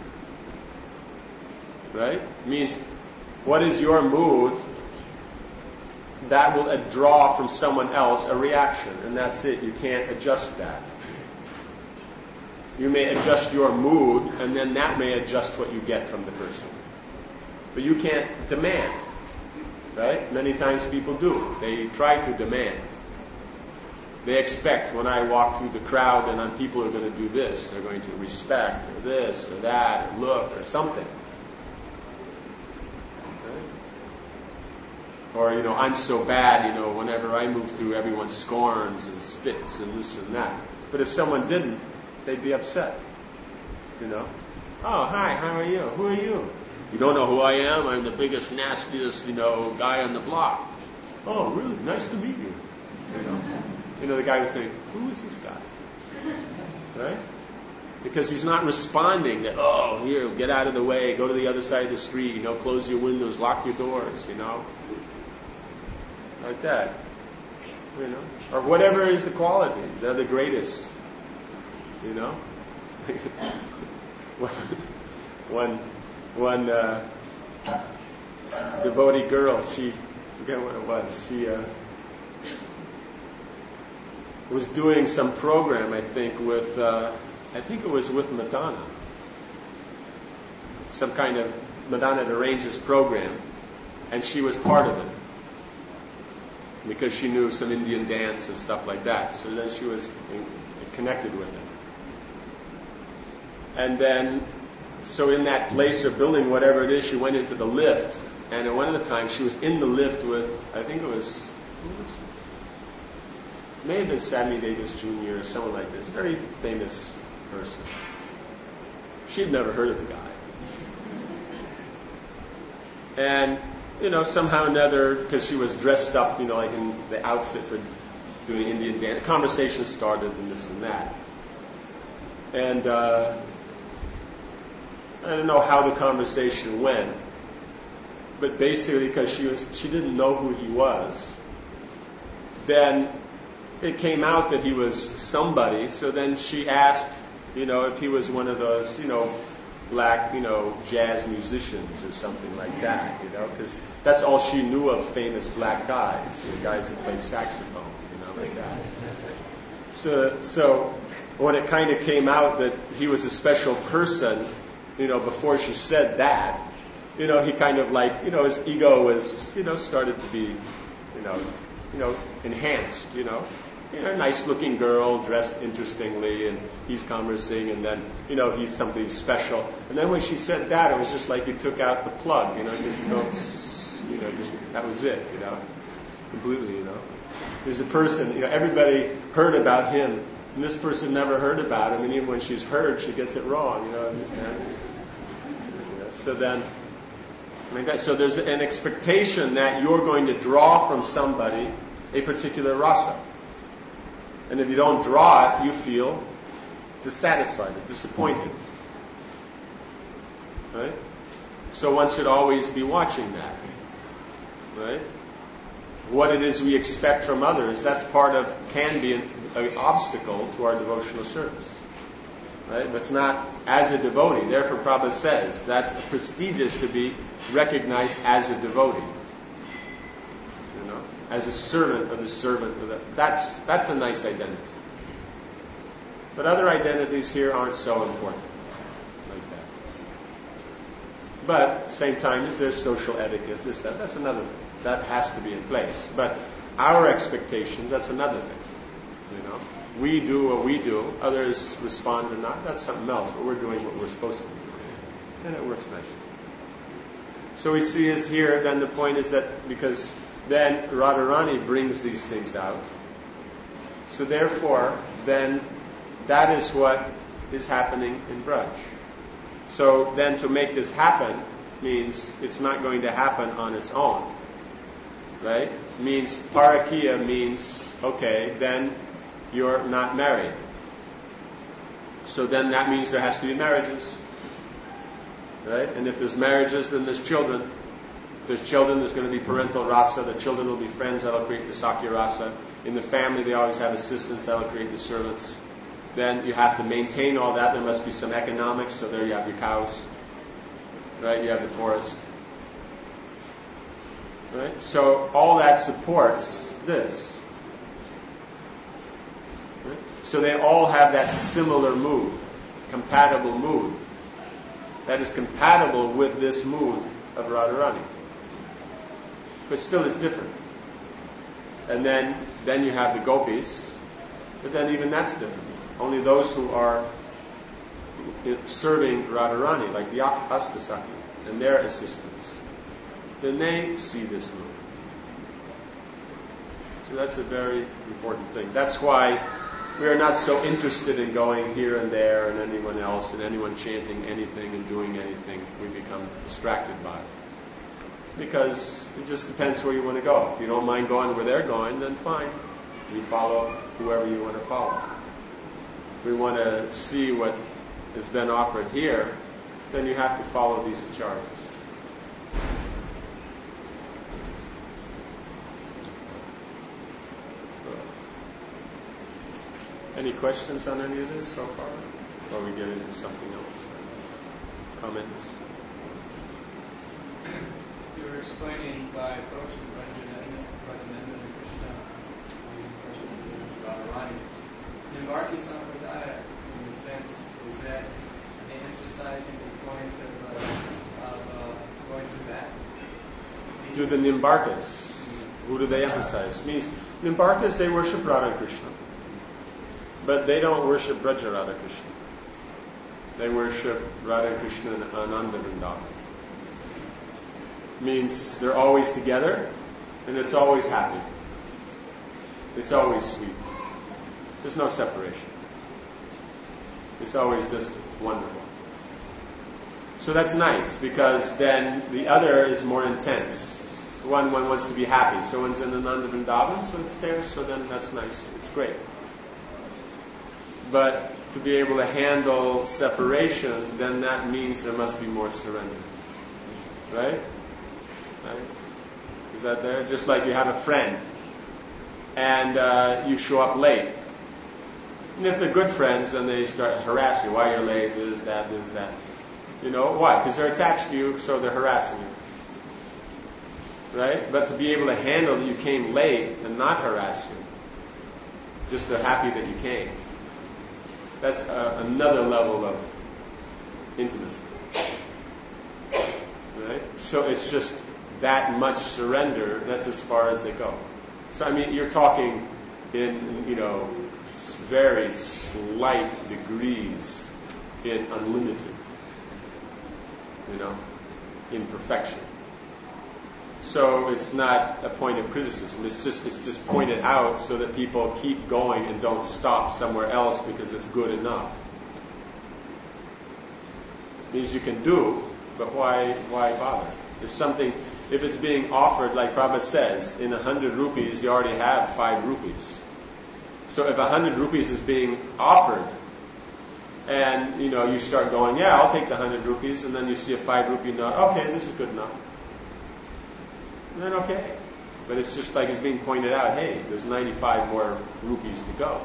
Speaker 1: Right? It means, what is your mood? That will draw from someone else a reaction, and that's it. You can't adjust that. You may adjust your mood, and then that may adjust what you get from the person. But you can't demand. Right? Many times people do. They try to demand. They expect when I walk through the crowd and people are going to do this. They're going to respect or this or that or look or something. Or, I'm so bad, whenever I move through, everyone scorns and spits and this and that. But if someone didn't, they'd be upset. Oh, hi, how are you? Who are you? You don't know who I am? I'm the biggest, nastiest, guy on the block. Oh, really? Nice to meet you. The guy would think, who is this guy? Right? Because he's not responding that, oh, here, get out of the way, go to the other side of the street, close your windows, lock your doors, Like that. Or whatever is the quality. They're the greatest. One devotee girl, I forget what it was, she was doing some program, I think it was with Madonna. Some kind of, Madonna had arranged this program, and she was part of it. Because she knew some Indian dance and stuff like that. So then she was connected with it. And then, so in that place or building, whatever it is, she went into the lift. And at one of the times, she was in the lift with, I think it was, who was it? It may have been Sammy Davis Jr. or someone like this. Very famous person. She'd never heard of the guy. And, somehow or another, because she was dressed up, like in the outfit for doing Indian dance, conversation started and this and that. And I don't know how the conversation went, but basically because she didn't know who he was, then it came out that he was somebody, so then she asked, if he was one of those, black, jazz musicians or something like that, because that's all she knew of famous black guys, guys that played saxophone, like that. So when it kind of came out that he was a special person, before she said that, he kind of like, his ego was, started to be, enhanced, a nice-looking girl dressed interestingly, and he's conversing, and then, he's something special. And then when she said that, it was just like you took out the plug, that was it, completely, There's a person, everybody heard about him, and this person never heard about him, and even when she's heard, she gets it wrong, So then, so there's an expectation that you're going to draw from somebody a particular rasa. And if you don't draw it, you feel dissatisfied, disappointed. Right? So one should always be watching that. Right? What it is we expect from others, can be an obstacle to our devotional service. Right? But it's not as a devotee. Therefore, Prabhupada says that's prestigious to be recognized as a devotee. As a servant of the servant of the, that's a nice identity. But other identities here aren't so important like that. But at the same time, there's social etiquette, that's another thing. That has to be in place. But our expectations, that's another thing. We do what we do, others respond or not, that's something else, but we're doing what we're supposed to be doing. And it works nicely. So we see is here, then the point is that because then Radharani brings these things out. So therefore, then that is what is happening in Braj. So then to make this happen means it's not going to happen on its own. Right? Means parakiya means, okay, then you're not married. So then that means there has to be marriages. Right? And if there's marriages, then there's children. If there's children, there's going to be parental rasa. The children will be friends, that'll create the sakya rasa. In the family, they always have assistants, that'll create the servants. Then you have to maintain all that. There must be some economics. So there you have your cows. Right? You have the forest. Right? So all that supports this. Right? So they all have that similar mood, compatible mood. That is compatible with this mood of Radharani. But still it's different. And then you have the gopis, but then even that's different. Only those who are serving Radharani, like the Astasaki and their assistants, then they see this mood. So that's a very important thing. That's why we are not so interested in going here and there and anyone else and anyone chanting anything and doing anything. We become distracted by it. Because it just depends where you want to go. If you don't mind going where they're going, then fine. You follow whoever you want to follow. If we want to see what has been offered here, then you have to follow these acharyas. Any questions on any of this so far? Before we get into something else? Comments?
Speaker 3: You were explaining by approaching Rajananda and Krishna, Radharani. Nimbarki Sampradaya, in the sense, is that they emphasizing the point of going to that?
Speaker 1: Do the Nimbarkas, who do they emphasize? Means Nimbarkas, they worship Radha and Krishna. But they don't worship Braja Radha Krishna. They worship Radha and Krishna and Ananda Vrindavan. Means they're always together and it's always happy. It's always sweet. There's no separation. It's always just wonderful. So that's nice because then the other is more intense. One wants to be happy. So one's in Ananda Vrindavan, so it's there, so then that's nice. It's great. But to be able to handle separation, then that means there must be more surrender. Right? Is that there? Just like you have a friend and you show up late. And if they're good friends, then they start harassing you. Why you're late, this, that. You know, why? Because they're attached to you, so they're harassing you. Right? But to be able to handle that you came late and not harass you, just they're happy that you came. That's another level of intimacy. Right? So it's just that much surrender, that's as far as they go. So I mean, you're talking in, very slight degrees in unlimited, in perfection. So it's not a point of criticism. It's just pointed out so that people keep going and don't stop somewhere else because it's good enough. It means you can do, but why bother? If it's being offered, like Prabhupada says, in 100 rupees you already have 5 rupees. So if 100 rupees is being offered, and you start going, yeah, I'll take the 100 rupees, and then you see a 5 rupee note, okay, this is good enough. Then okay. But it's just like it's being pointed out, hey, there's 95 more rupees to go.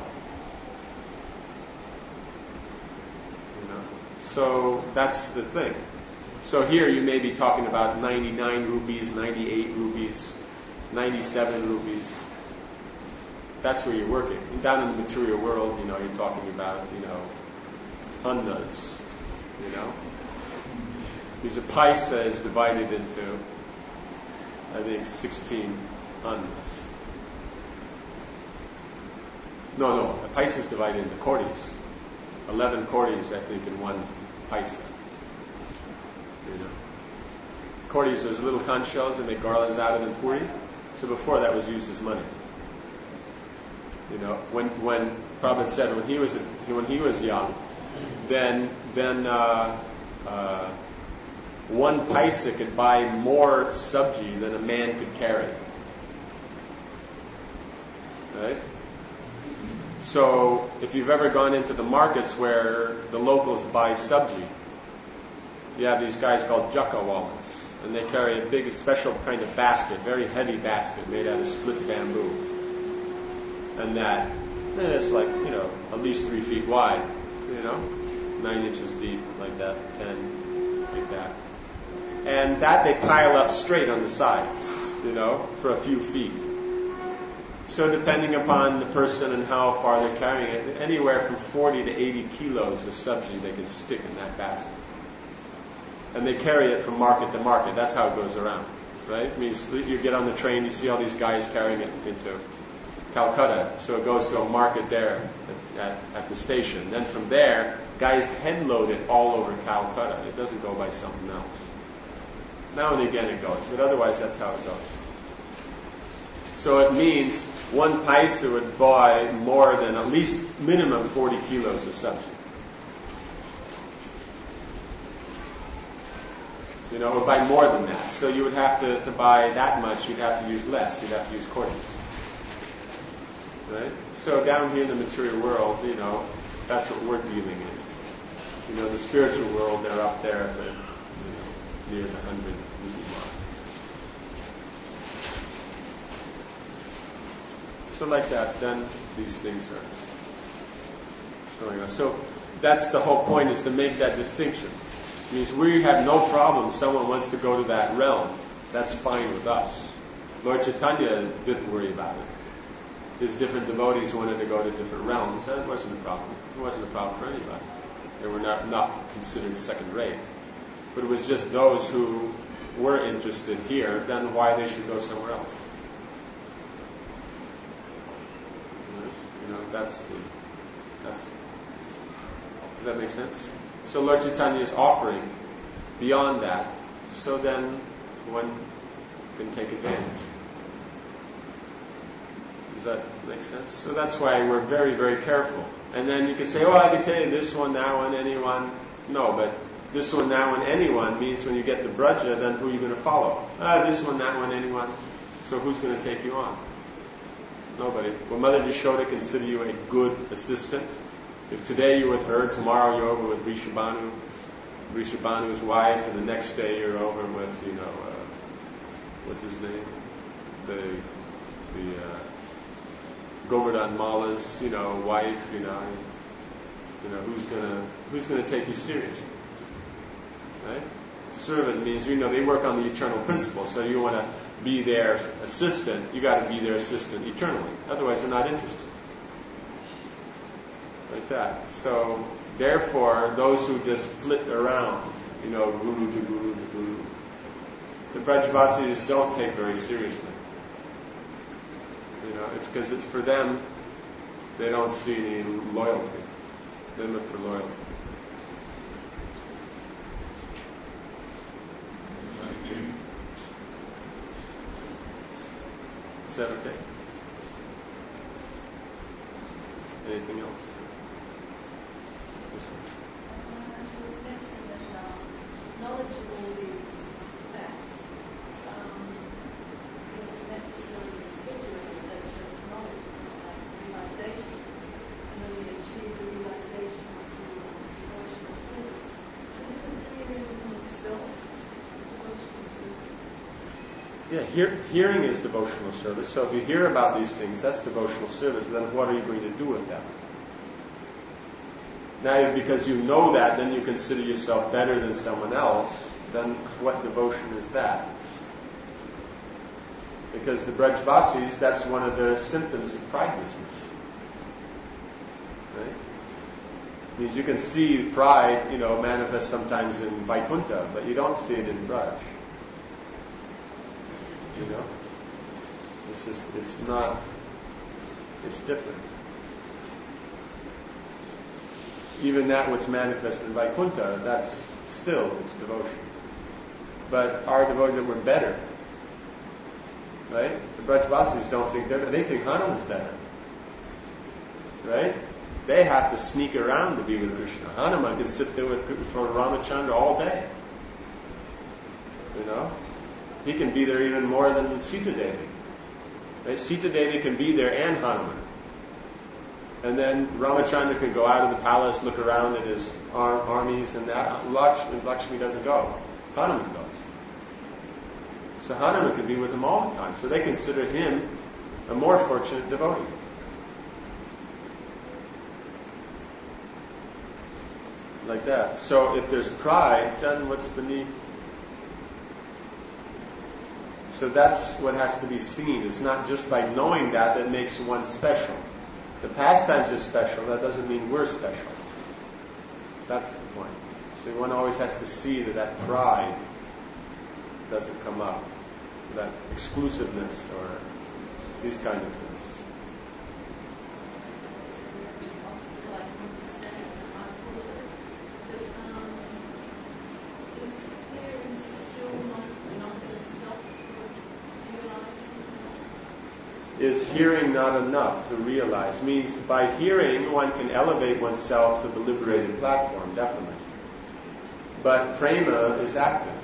Speaker 1: So that's the thing. So here you may be talking about 99 rupees, 98 rupees, 97 rupees. That's where you're working. And down in the material world, you're talking about, annas, Because a paisa is divided into, I think, 16 annas. No, a paisa is divided into kordis. 11 kordis, I think, in one paisa. Kordis, those little conch shells that make garlands out of in puri. So before that was used as money. When Prabhupada said when he was young, then one paisa could buy more sabji than a man could carry. Right? So if you've ever gone into the markets where the locals buy sabji, you have these guys called jakawalas, and they carry a big, special kind of basket, very heavy basket made out of split bamboo. And it's like, at least 3 feet wide, 9 inches deep, like that, 10, like that. And that they pile up straight on the sides, for a few feet. So depending upon the person and how far they're carrying it, anywhere from 40 to 80 kilos of sabji they can stick in that basket. And they carry it from market to market. That's how it goes around, right? It means you get on the train, you see all these guys carrying it into Calcutta. So it goes to a market there at the station. Then from there, guys head load it all over Calcutta. It doesn't go by something else. Now and again it goes, but otherwise that's how it goes. So it means one paisa would buy more than at least minimum 40 kilos of sabji. You know, or buy more than that. So you would have to buy that much, you'd have to use less, you'd have to use quarters. Right? So down here in the material world, you know, that's what we're dealing in. You know, the spiritual world, they're up there at the, near the 100 rupee mark. So like that, then these things are going on. So that's the whole point, is to make that distinction. It means we have no problem someone wants to go to that realm. That's fine with us. Lord Chaitanya didn't worry about it. His different devotees wanted to go to different realms. That wasn't a problem. It wasn't a problem for anybody. They were not considered second rate. But it was just those who were interested here, then why they should go somewhere else. You know, does that make sense? So Lord Chaitanya is offering beyond that, so then one can take advantage. Does that make sense? So that's why we're very, very careful. And then you can say, I can tell you this one, that one, anyone. No, but this one, that one, anyone means when you get the braja, then who are you going to follow? This one, that one, anyone. So who's going to take you on? Nobody. Will Mother Yashoda consider you a good assistant? If today you're with her, tomorrow you're over with Vrishabhanu's wife, and the next day you're over with, what's his name? The Govardhan Mala's, wife, who's gonna take you seriously? Right? Servant means, they work on the eternal principle, so you want to be their assistant, you got to be their assistant eternally. Otherwise they're not interested. Like that. So, therefore, those who just flit around, guru to guru to guru, the Brajvasis don't take very seriously. It's because it's for them, they don't see any loyalty. They look for loyalty. Is that okay? Anything else? This one.
Speaker 4: You mentioned that knowledge of all these facts isn't necessarily individual, that's just knowledge, it's not like realization. And when we achieve the realization through devotional service, isn't hearing in itself devotional service?
Speaker 1: Yeah, hearing is devotional service. So if you hear about these things, that's devotional service. Then what are you going to do with them? Now, because you know that, then you consider yourself better than someone else. Then what devotion is that? Because the Brajvasis, that's one of their symptoms of pridelessness. Right? Means you can see pride, manifest sometimes in Vaikuntha, but you don't see it in Braj. It's different. Even that which manifests in Vaikuntha, that's still its devotion. But our devotion, we're better. Right? The Brajvasis don't think they think Hanuman's better. Right? They have to sneak around to be with Krishna. Hanuman can sit there for Ramachandra all day. He can be there even more than Sita Devi. Right? Sita Devi can be there and Hanuman. And then Ramachandra can go out of the palace, look around at his armies, and that. Lakshmi doesn't go. Hanuman goes. So Hanuman can be with him all the time. So they consider him a more fortunate devotee. Like that. So if there's pride, then what's the need? So that's what has to be seen. It's not just by knowing that makes one special. The pastimes is special, that doesn't mean we're special. That's the point. So one always has to see that pride doesn't come up. That exclusiveness or these kind of things. is hearing not enough to realize. Means by hearing one can elevate oneself to the liberated platform, definitely. But prema is active.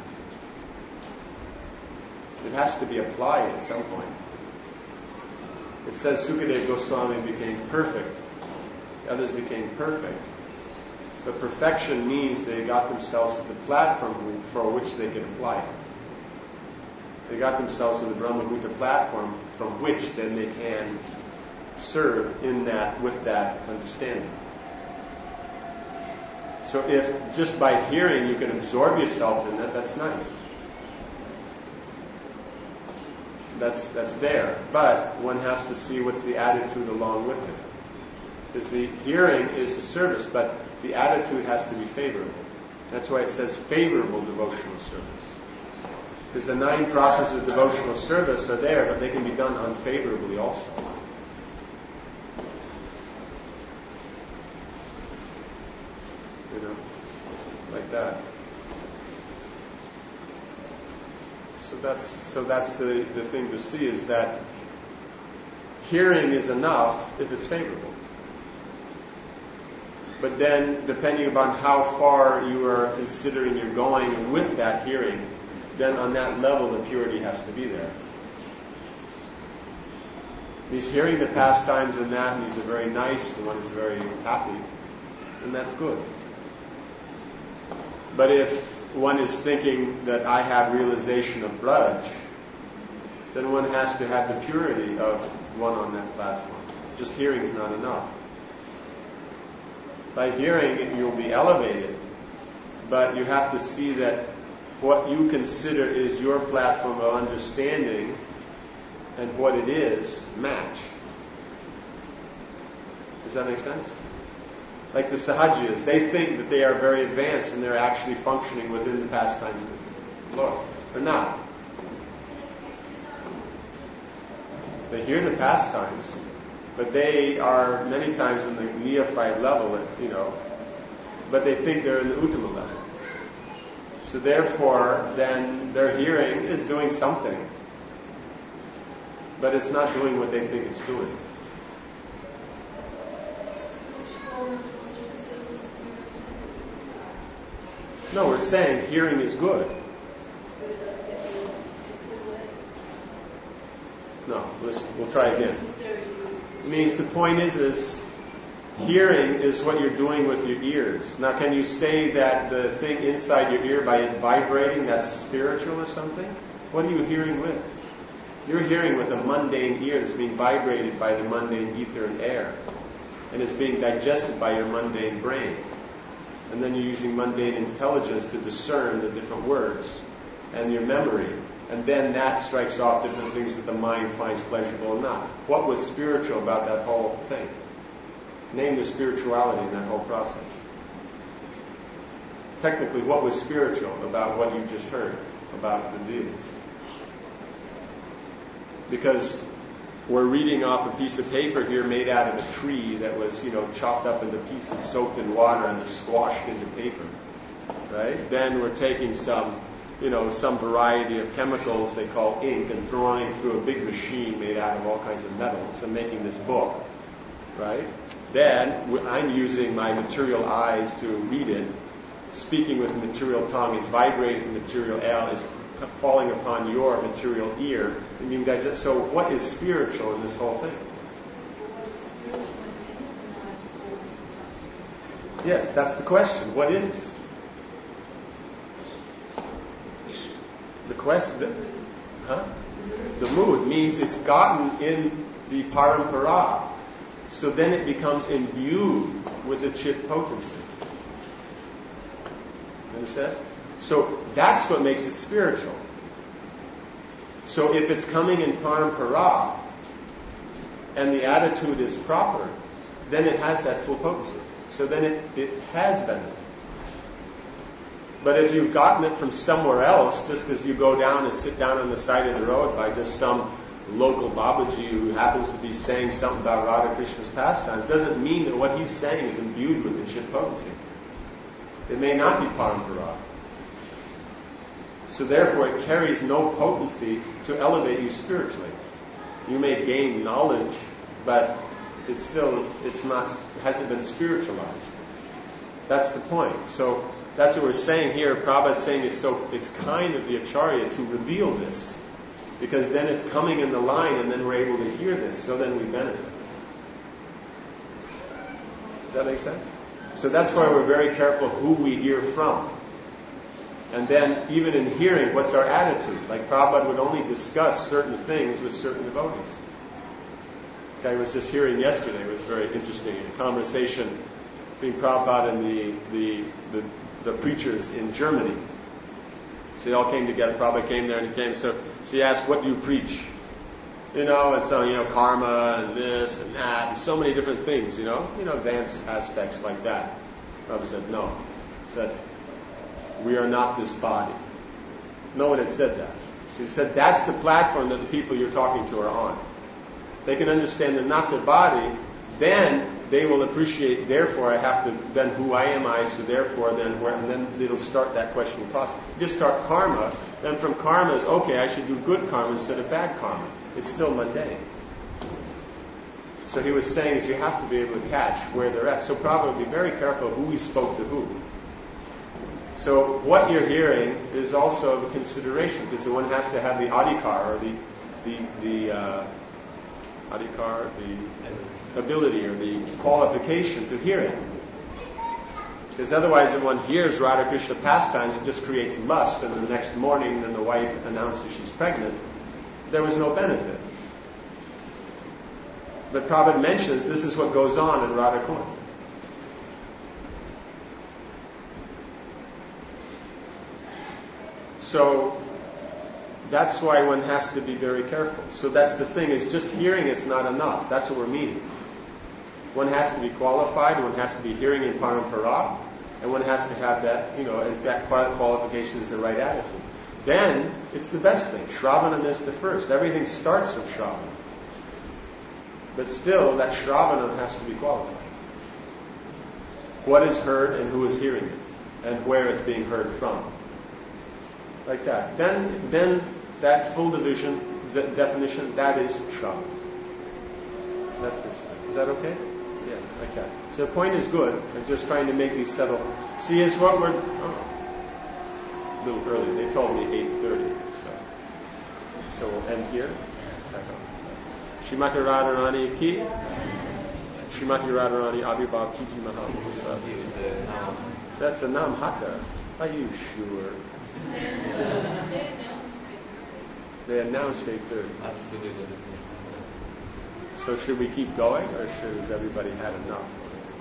Speaker 1: It has to be applied at some point. It says Sukadeva Goswami became perfect. The others became perfect. But perfection means they got themselves to the platform for which they can apply it. They got themselves to the Brahmabhuta platform from which then they can serve in that, with that understanding. So if just by hearing you can absorb yourself in that, that's nice. That's there. But one has to see what's the attitude along with it. Because the hearing is the service, but the attitude has to be favorable. That's why it says favorable devotional service. Because the 9 processes of devotional service are there, but they can be done unfavorably also. You know, like that. So that's the thing to see, is that hearing is enough if it's favorable. But then, depending upon how far you are considering you're going with that hearing, then on that level the purity has to be there. He's hearing the pastimes and that, and these are very nice, the one is very happy, and that's good. But if one is thinking that I have realization of Braj, then one has to have the purity of one on that platform. Just hearing is not enough. By hearing, you'll be elevated, but you have to see that what you consider is your platform of understanding and what it is match. Does that make sense? Like the Sahajiyas, they think that they are very advanced and they're actually functioning within the pastimes of the Lord. They're not. They hear the pastimes, but they are many times in the neophyte level, but they think they're in the Uttama level. So therefore, then their hearing is doing something, but it's not doing what they think it's doing. No, we're saying hearing is good. No, listen, we'll try again. It means the point is hearing is what you're doing with your ears. Now, can you say that the thing inside your ear, by it vibrating, that's spiritual or something? What are you hearing with? You're hearing with a mundane ear that's being vibrated by the mundane ether and air. And it's being digested by your mundane brain. And then you're using mundane intelligence to discern the different words and your memory. And then that strikes off different things that the mind finds pleasurable or not. What was spiritual about that whole thing? Name the spirituality in that whole process. Technically, what was spiritual about what you just heard about the deities? Because we're reading off a piece of paper here made out of a tree that was, chopped up into pieces, soaked in water, and squashed into paper. Right? Then we're taking some variety of chemicals they call ink and throwing it through a big machine made out of all kinds of metals and making this book. Right? Then I'm using my material eyes to read it, speaking with the material tongue, is vibrating the material L, is falling upon your material ear, and being digested. So what is spiritual in this whole thing? Yes, that's the question. What is? The question, the mood means it's gotten in the parampara. So then it becomes imbued with the chit potency. Understand? So that's what makes it spiritual. So if it's coming in parampara and the attitude is proper, then it has that full potency. So then it has benefit. But if you've gotten it from somewhere else, just because you go down and sit down on the side of the road by just some local Babaji who happens to be saying something about Radha Krishna's pastimes, doesn't mean that what he's saying is imbued with the chit potency. It may not be parampara. So therefore it carries no potency to elevate you spiritually. You may gain knowledge, but hasn't been spiritualized. That's the point. So that's what we're saying here. Prabhupada's saying it's kind of the Acharya to reveal this, because then it's coming in the line, and then we're able to hear this, so then we benefit. Does that make sense? So that's why we're very careful who we hear from. And then, even in hearing, what's our attitude? Like Prabhupada would only discuss certain things with certain devotees. I was just hearing yesterday, it was very interesting, a conversation between Prabhupada and the preachers in Germany. So they all came together. Prabhupada came there and he came. So he asked, "What do you preach?" And so, karma and this and that, and so many different things, advanced aspects like that. Prabhupada said, no. He said, "We are not this body." No one had said that. He said, that's the platform that the people you're talking to are on. They can understand they're not their body, then they will appreciate, therefore I have to, then who am I, so therefore then where, and then it'll start that questioning process. You just start karma, then from karma is, okay, I should do good karma instead of bad karma. It's still mundane. So he was saying is you have to be able to catch where they're at. So probably be very careful who we spoke to who. So what you're hearing is also a consideration, because the one has to have the adhikar, or the ability or the qualification to hear it. Because otherwise, if one hears Radha Krishna pastimes, it just creates lust, and the next morning, then the wife announces she's pregnant. There was no benefit. But Prabhupada mentions this is what goes on in Radha Kund. So that's why one has to be very careful. So that's the thing, is just hearing it's not enough. That's what we're meaning. One has to be qualified, one has to be hearing in parampara, and one has to have that, as that qualification is the right attitude. Then it's the best thing. Shravanam is the first. Everything starts from Shravanam. But still, that Shravanam has to be qualified. What is heard and who is hearing it, and where it's being heard from. Like that. Then that full definition, that is Shravanam. That's this. Is that okay? Yeah, like that. So the point is good. I'm just trying to make these settle. See, is what we're... a little early. They told me 8:30. So we'll end here. Shrimati Radharani ki. Shrimati Radharani Abhibhav Titi Mahaprabhu. That's a Nam Hata. Are you sure? They announced 8:30. So should we keep going, or has everybody had enough?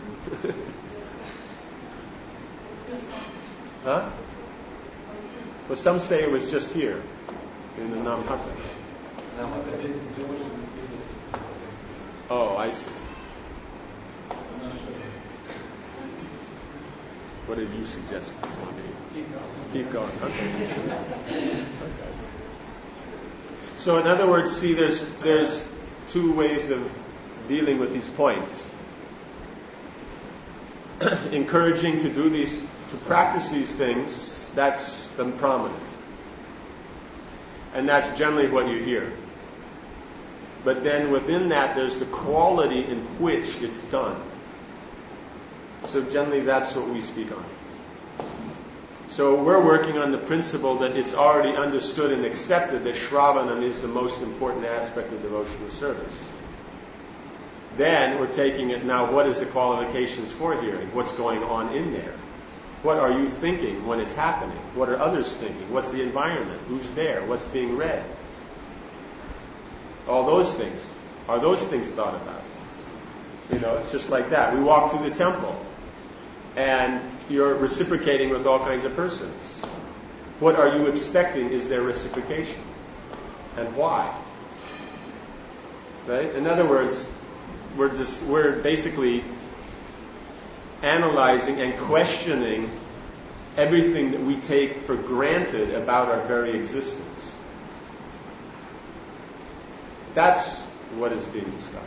Speaker 1: Huh? Well, some say it was just here, in the Namhata. Oh, I see. What did you suggest, Swami? Keep going. Okay. So in other words, see, there's two ways of dealing with these points. Encouraging to do these, to practice these things, that's the prominent. And that's generally what you hear. But then within that, there's the quality in which it's done. So generally that's what we speak on. So we're working on the principle that it's already understood and accepted that Shravanam is the most important aspect of devotional service. Then we're taking it now, what is the qualifications for hearing? What's going on in there? What are you thinking when it's happening? What are others thinking? What's the environment? Who's there? What's being read? All those things. Are those things thought about? It's just like that. We walk through the temple and you're reciprocating with all kinds of persons. What are you expecting is their reciprocation? And why? Right? In other words, we're basically analyzing and questioning everything that we take for granted about our very existence. That's what is being discussed.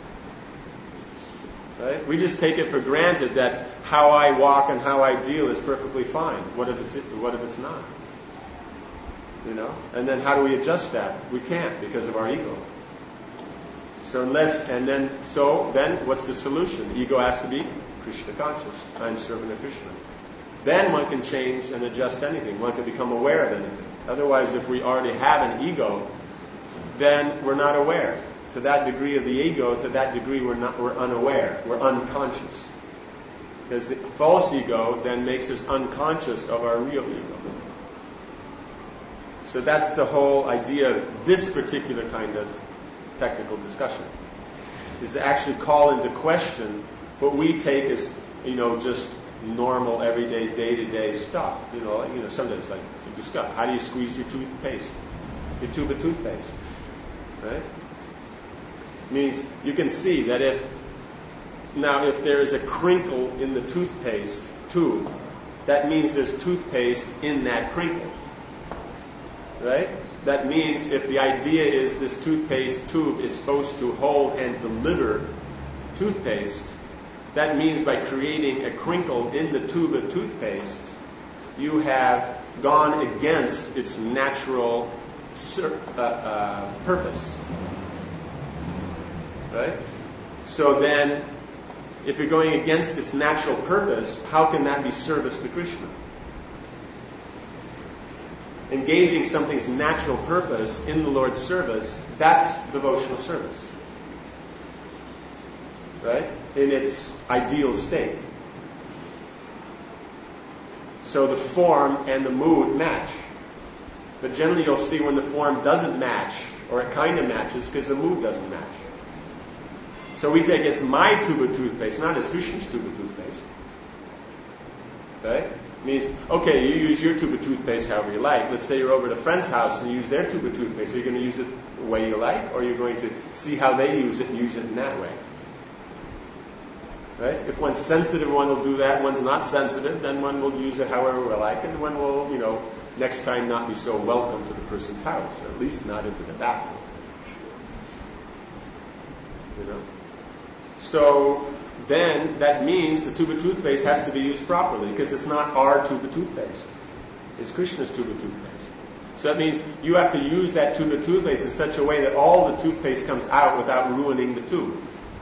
Speaker 1: Right? We just take it for granted that how I walk and how I deal is perfectly fine. What if it's not? And then how do we adjust that? We can't because of our ego. So then what's the solution? The ego has to be Krishna conscious. I'm serving a Krishna. Then one can change and adjust anything. One can become aware of anything. Otherwise, if we already have an ego, then we're not aware. To that degree of the ego, to that degree we're unaware. We're unconscious. Because the false ego then makes us unconscious of our real ego. So that's the whole idea of this particular kind of technical discussion, is to actually call into question what we take as, just normal, everyday, day-to-day stuff. Sometimes like you discuss, how do you squeeze your toothpaste? Your tube of toothpaste, right? Means you can see that if there is a crinkle in the toothpaste tube, that means there's toothpaste in that crinkle, right? That means if the idea is this toothpaste tube is supposed to hold and deliver toothpaste, that means by creating a crinkle in the tube of toothpaste, you have gone against its natural purpose. Right? So then, if you're going against its natural purpose, how can that be service to Krishna? Engaging something's natural purpose in the Lord's service, that's devotional service. Right? In its ideal state. So the form and the mood match. But generally you'll see when the form doesn't match, or it kind of matches because the mood doesn't match. So we take it's my tube of toothpaste, not as Krishna's tube of toothpaste. Right? It means, okay, you use your tube of toothpaste however you like. Let's say you're over at a friend's house and you use their tube of toothpaste. Are you going to use it the way you like, or are you going to see how they use it and use it in that way? Right? If one's sensitive, one will do that. One's not sensitive, then one will use it however we like, and one will, next time not be so welcome to the person's house, or at least not into the bathroom. So then that means the tube of toothpaste has to be used properly, because it's not our tube of toothpaste. It's Krishna's tube of toothpaste. So that means you have to use that tube of toothpaste in such a way that all the toothpaste comes out without ruining the tube.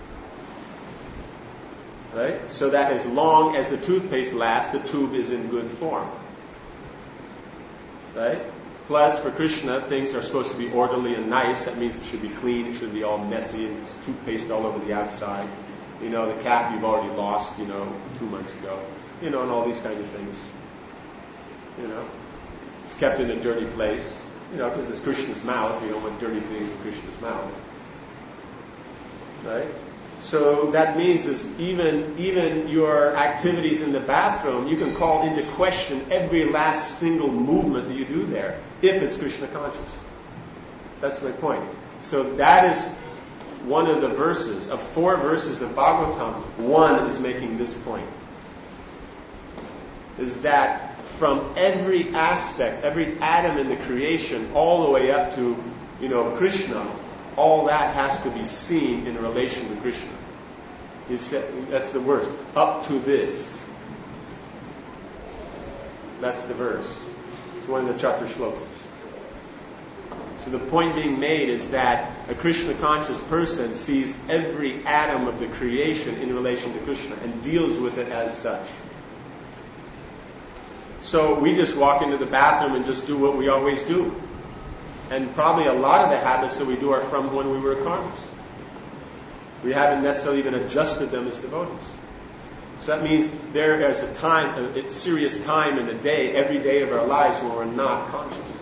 Speaker 1: Right? So that as long as the toothpaste lasts, the tube is in good form. Right? Plus, for Krishna, things are supposed to be orderly and nice. That means it should be clean. It shouldn't be all messy and there's toothpaste all over the outside. The cap you've already lost, 2 months ago. And all these kind of things. It's kept in a dirty place. Because it's Krishna's mouth. You don't want dirty things in Krishna's mouth. Right? So that means is even your activities in the bathroom, you can call into question every last single movement that you do there, if it's Krishna conscious. That's my point. So that is one of the verses, of 4 verses of Bhagavatam, one is making this point. Is that from every aspect, every atom in the creation, all the way up to, Krishna, all that has to be seen in relation to Krishna. He said, that's the verse. Up to this. That's the verse. It's one of the chapter shlokas. So the point being made is that a Krishna conscious person sees every atom of the creation in relation to Krishna and deals with it as such. So we just walk into the bathroom and just do what we always do. And probably a lot of the habits that we do are from when we were karmas. We haven't necessarily even adjusted them as devotees. So that means there is a serious time in a day, every day of our lives, when we're not conscious.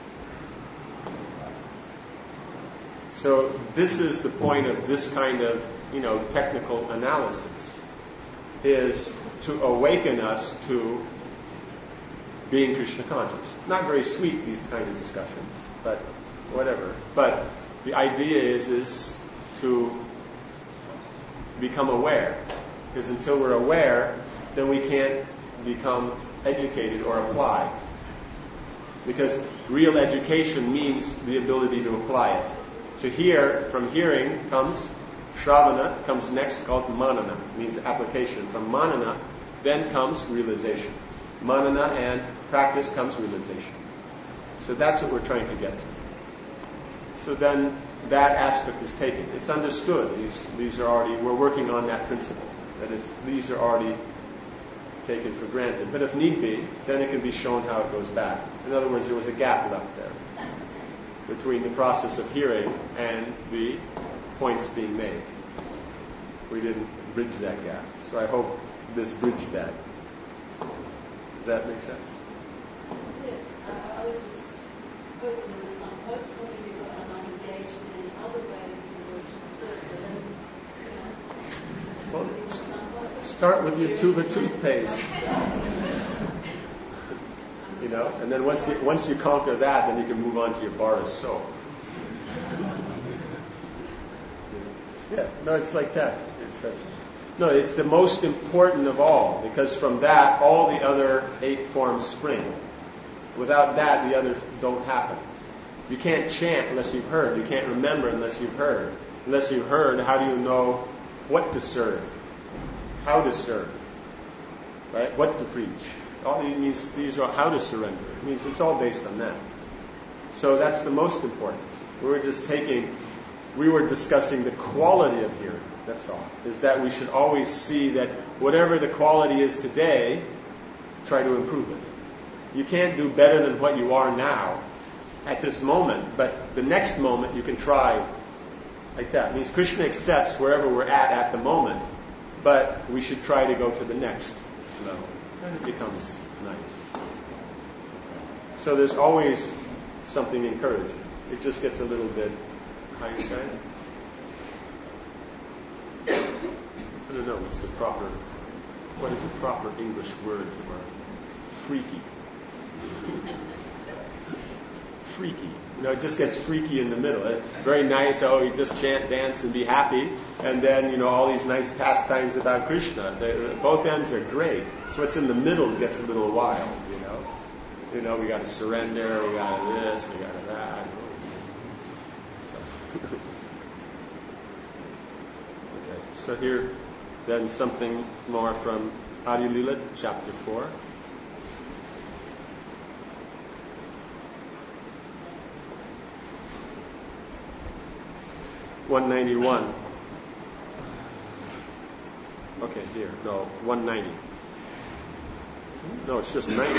Speaker 1: So this is the point of this kind of, technical analysis, is to awaken us to being Krishna conscious. Not very sweet, these kind of discussions, but whatever. But the idea is to become aware. Because until we're aware, then we can't become educated or apply. Because real education means the ability to apply it. To hear, from hearing comes Shravana, comes next called Manana, means application. From Manana, then comes realization. Manana and practice comes realization. So that's what we're trying to get to. So then that aspect is taken. It's understood. These are already, we're working on that principle. That these are already taken for granted. But if need be, then it can be shown how it goes back. In other words, there was a gap left there between the process of hearing and the points being made. We didn't bridge that gap. So I hope this bridged that. Does that make sense?
Speaker 4: Yes, I was just hoping there was some hope for me because I'm not engaged in any other way of devotional service.
Speaker 1: Well, start with your tube of toothpaste. You know, and then once you conquer that, then you can move on to your bar of soap. Yeah, no, it's like that. It's the most important of all, because from that, all the other 8 forms spring. Without that, the others don't happen. You can't chant unless you've heard. You can't remember unless you've heard. Unless you've heard, how do you know what to serve? How to serve? Right? What to preach? All it means these are how to surrender. It means it's all based on that. So that's the most important. We were discussing the quality of hearing. That's all. Is that we should always see that whatever the quality is today, try to improve it. You can't do better than what you are now at this moment, but the next moment you can try like that. It means Krishna accepts wherever we're at the moment, but we should try to go to the next level. Then it becomes nice. So there's always something encouraging. It just gets a little bit, how you say it? I don't know what is the proper English word for freaky? Freaky. You know, it just gets freaky in the middle. Very nice, you just chant, dance, and be happy. And then, all these nice pastimes about Krishna. Both ends are great. So what's in the middle gets a little wild, we got to surrender, we got to this, we got to that. So here, then something more from Adi Lila, chapter 4. $191. Okay, here. No, 190. No, it's just 90.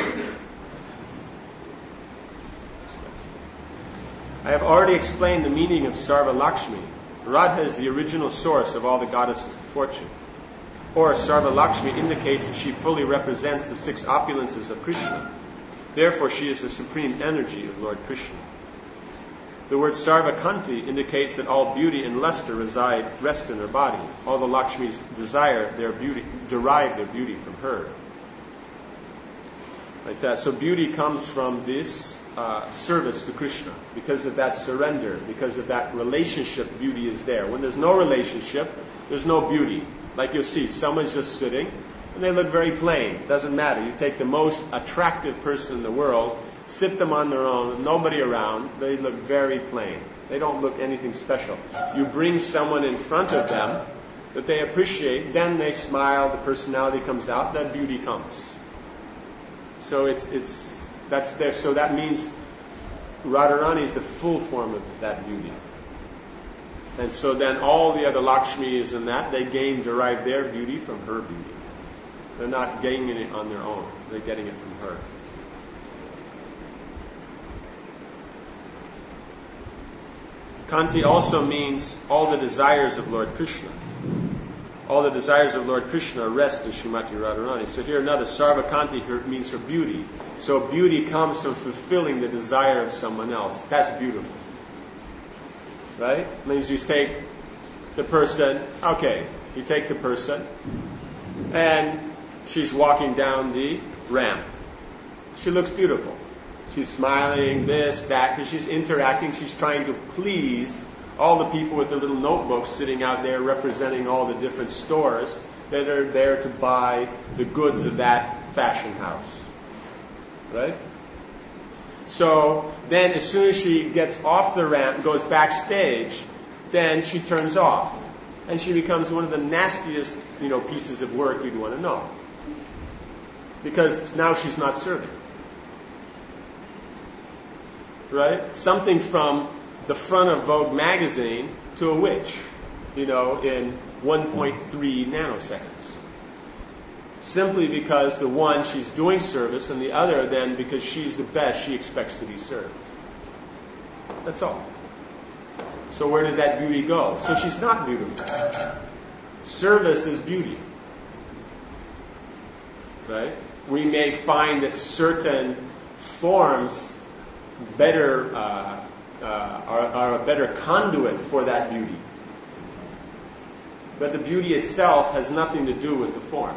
Speaker 1: I have already explained the meaning of Sarva Lakshmi. Radha is the original source of all the goddesses of fortune. Or Sarva Lakshmi indicates that she fully represents the 6 opulences of Krishna. Therefore, she is the supreme energy of Lord Krishna. The word Sarva Kanti indicates that all beauty and luster rest in her body. All the Lakshmis derive their beauty from her. Like that. So beauty comes from this service to Krishna. Because of that surrender, because of that relationship, beauty is there. When there's no relationship, there's no beauty. Like you'll see, someone's just sitting, and they look very plain. Doesn't matter. You take the most attractive person in the world, sit them on their own, with nobody around, they look very plain. They don't look anything special. You bring someone in front of them that they appreciate, then they smile, the personality comes out, that beauty comes. So that's there. So that means Radharani is the full form of that beauty. And so then all the other Lakshmis and that, they derive their beauty from her beauty. They're not getting it on their own. They're getting it from her. Kanti also means all the desires of Lord Krishna. All the desires of Lord Krishna rest in Srimati Radharani. So here another, Sarva Kanti means her beauty. So beauty comes from fulfilling the desire of someone else. That's beautiful. Right? It means you take the person, you take the person, and she's walking down the ramp. She looks beautiful. She's smiling, this, that, because she's interacting, she's trying to please all the people with their little notebooks sitting out there representing all the different stores that are there to buy the goods of that fashion house. Right? So then as soon as she gets off the ramp, goes backstage, then she turns off. And she becomes one of the nastiest, pieces of work you'd want to know. Because now she's not serving. Right? Something from the front of Vogue magazine to a witch, in 1.3 nanoseconds. Simply because the one, she's doing service, and the other, then, because she's the best, she expects to be served. That's all. So where did that beauty go? So she's not beautiful. Service is beauty. Right? We may find that certain forms better are a better conduit for that beauty. But the beauty itself has nothing to do with the form.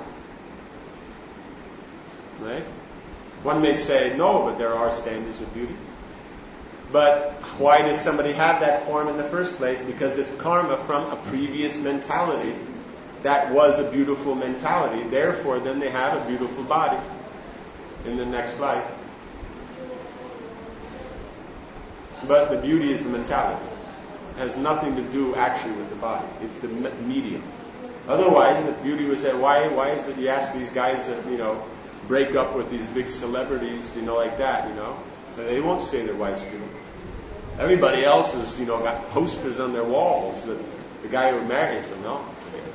Speaker 1: Right? One may say, no, but there are standards of beauty. But why does somebody have that form in the first place? Because it's karma from a previous mentality that was a beautiful mentality. Therefore, then they have a beautiful body in the next life. But the beauty is the mentality. It has nothing to do actually with the body. It's the medium. Otherwise, if beauty was that, why is it you ask these guys that, break up with these big celebrities, like that, they won't say their wife's beautiful. Everybody else has, got posters on their walls that the guy who marries them, no.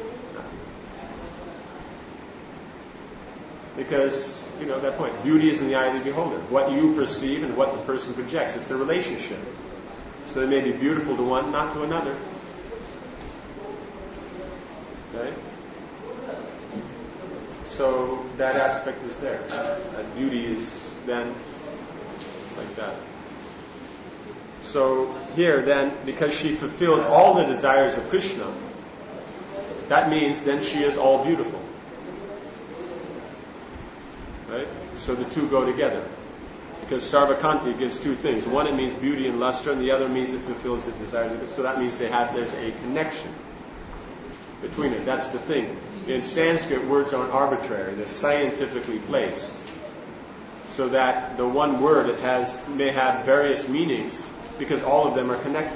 Speaker 1: Because, that point, beauty is in the eye of the beholder. What you perceive and what the person projects. It's the relationship. So they may be beautiful to one, not to another. Okay? So that aspect is there. That beauty is then like that. So here then, because she fulfills all the desires of Krishna, that means then she is all beautiful. Right? So the two go together. Because Sarvakanti gives two things. One, it means beauty and luster, and the other means it fulfills the desires of Krishna. So that means there's a connection between it. That's the thing. In Sanskrit, words aren't arbitrary. They're scientifically placed. So that the one word may have various meanings because all of them are connected.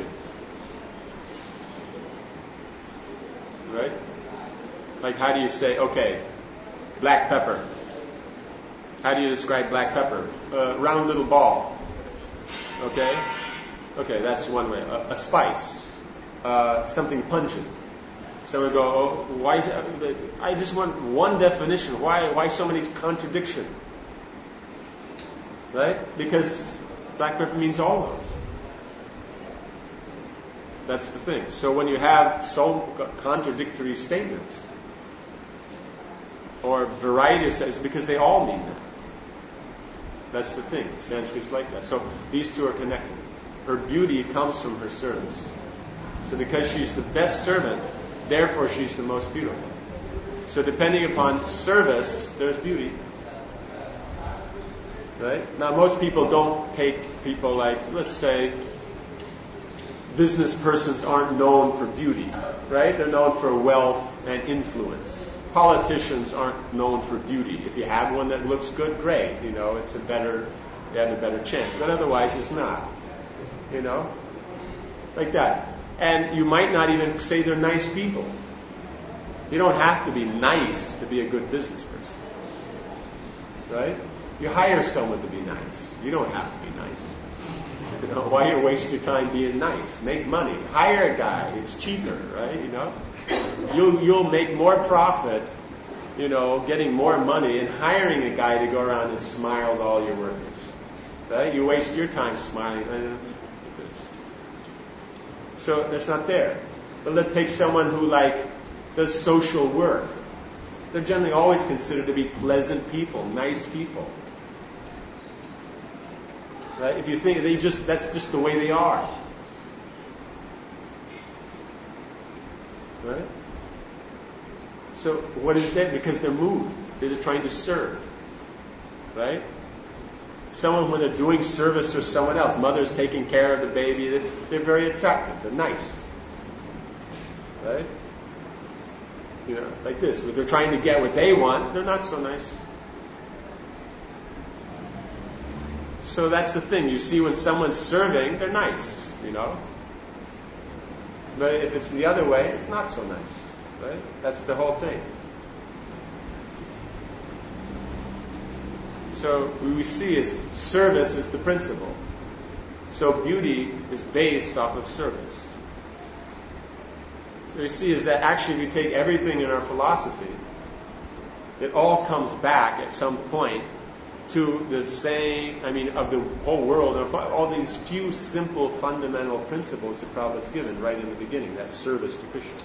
Speaker 1: Right? Like how do you say, black pepper. How do you describe black pepper? Round little ball. Okay? Okay, that's one way. A spice. Something pungent. So we go, why is it? I just want one definition. Why so many contradictions? Right? Because black pepper means all those. That's the thing. So when you have so contradictory statements, or variety of sentences, because they all mean that. That's the thing. Sanskrit's like that. So these two are connected. Her beauty comes from her service. So because she's the best servant, therefore she's the most beautiful. So depending upon service, there's beauty. Right? Now most people don't take people like, let's say, business persons aren't known for beauty. Right? They're known for wealth and influence. Politicians aren't known for beauty. If you have one that looks good, great. They have a better chance. But otherwise, it's not. Like that. And you might not even say they're nice people. You don't have to be nice to be a good business person. Right? You hire someone to be nice. You don't have to be nice. Why you waste your time being nice? Make money. Hire a guy. It's cheaper, right? You'll make more profit, getting more money and hiring a guy to go around and smile to all your workers. Right? You waste your time smiling. So that's not there. But let's take someone who does social work. They're generally always considered to be pleasant people, nice people. Right? If you think that's just the way they are. Right? So what is that? Because they're moved. They're just trying to serve. Right? Someone when they're doing service for someone else, mother's taking care of the baby, they're very attractive. They're nice. Right? Like this. If they're trying to get what they want, they're not so nice. So that's the thing. You see when someone's serving, they're nice, But if it's the other way, it's not so nice. Right? That's the whole thing. So what we see is service is the principle. So beauty is based off of service. So you see is that actually we take everything in our philosophy, it all comes back at some point to the same, of the whole world, of all these few simple fundamental principles that Prabhupada's given right in the beginning, that service to Krishna.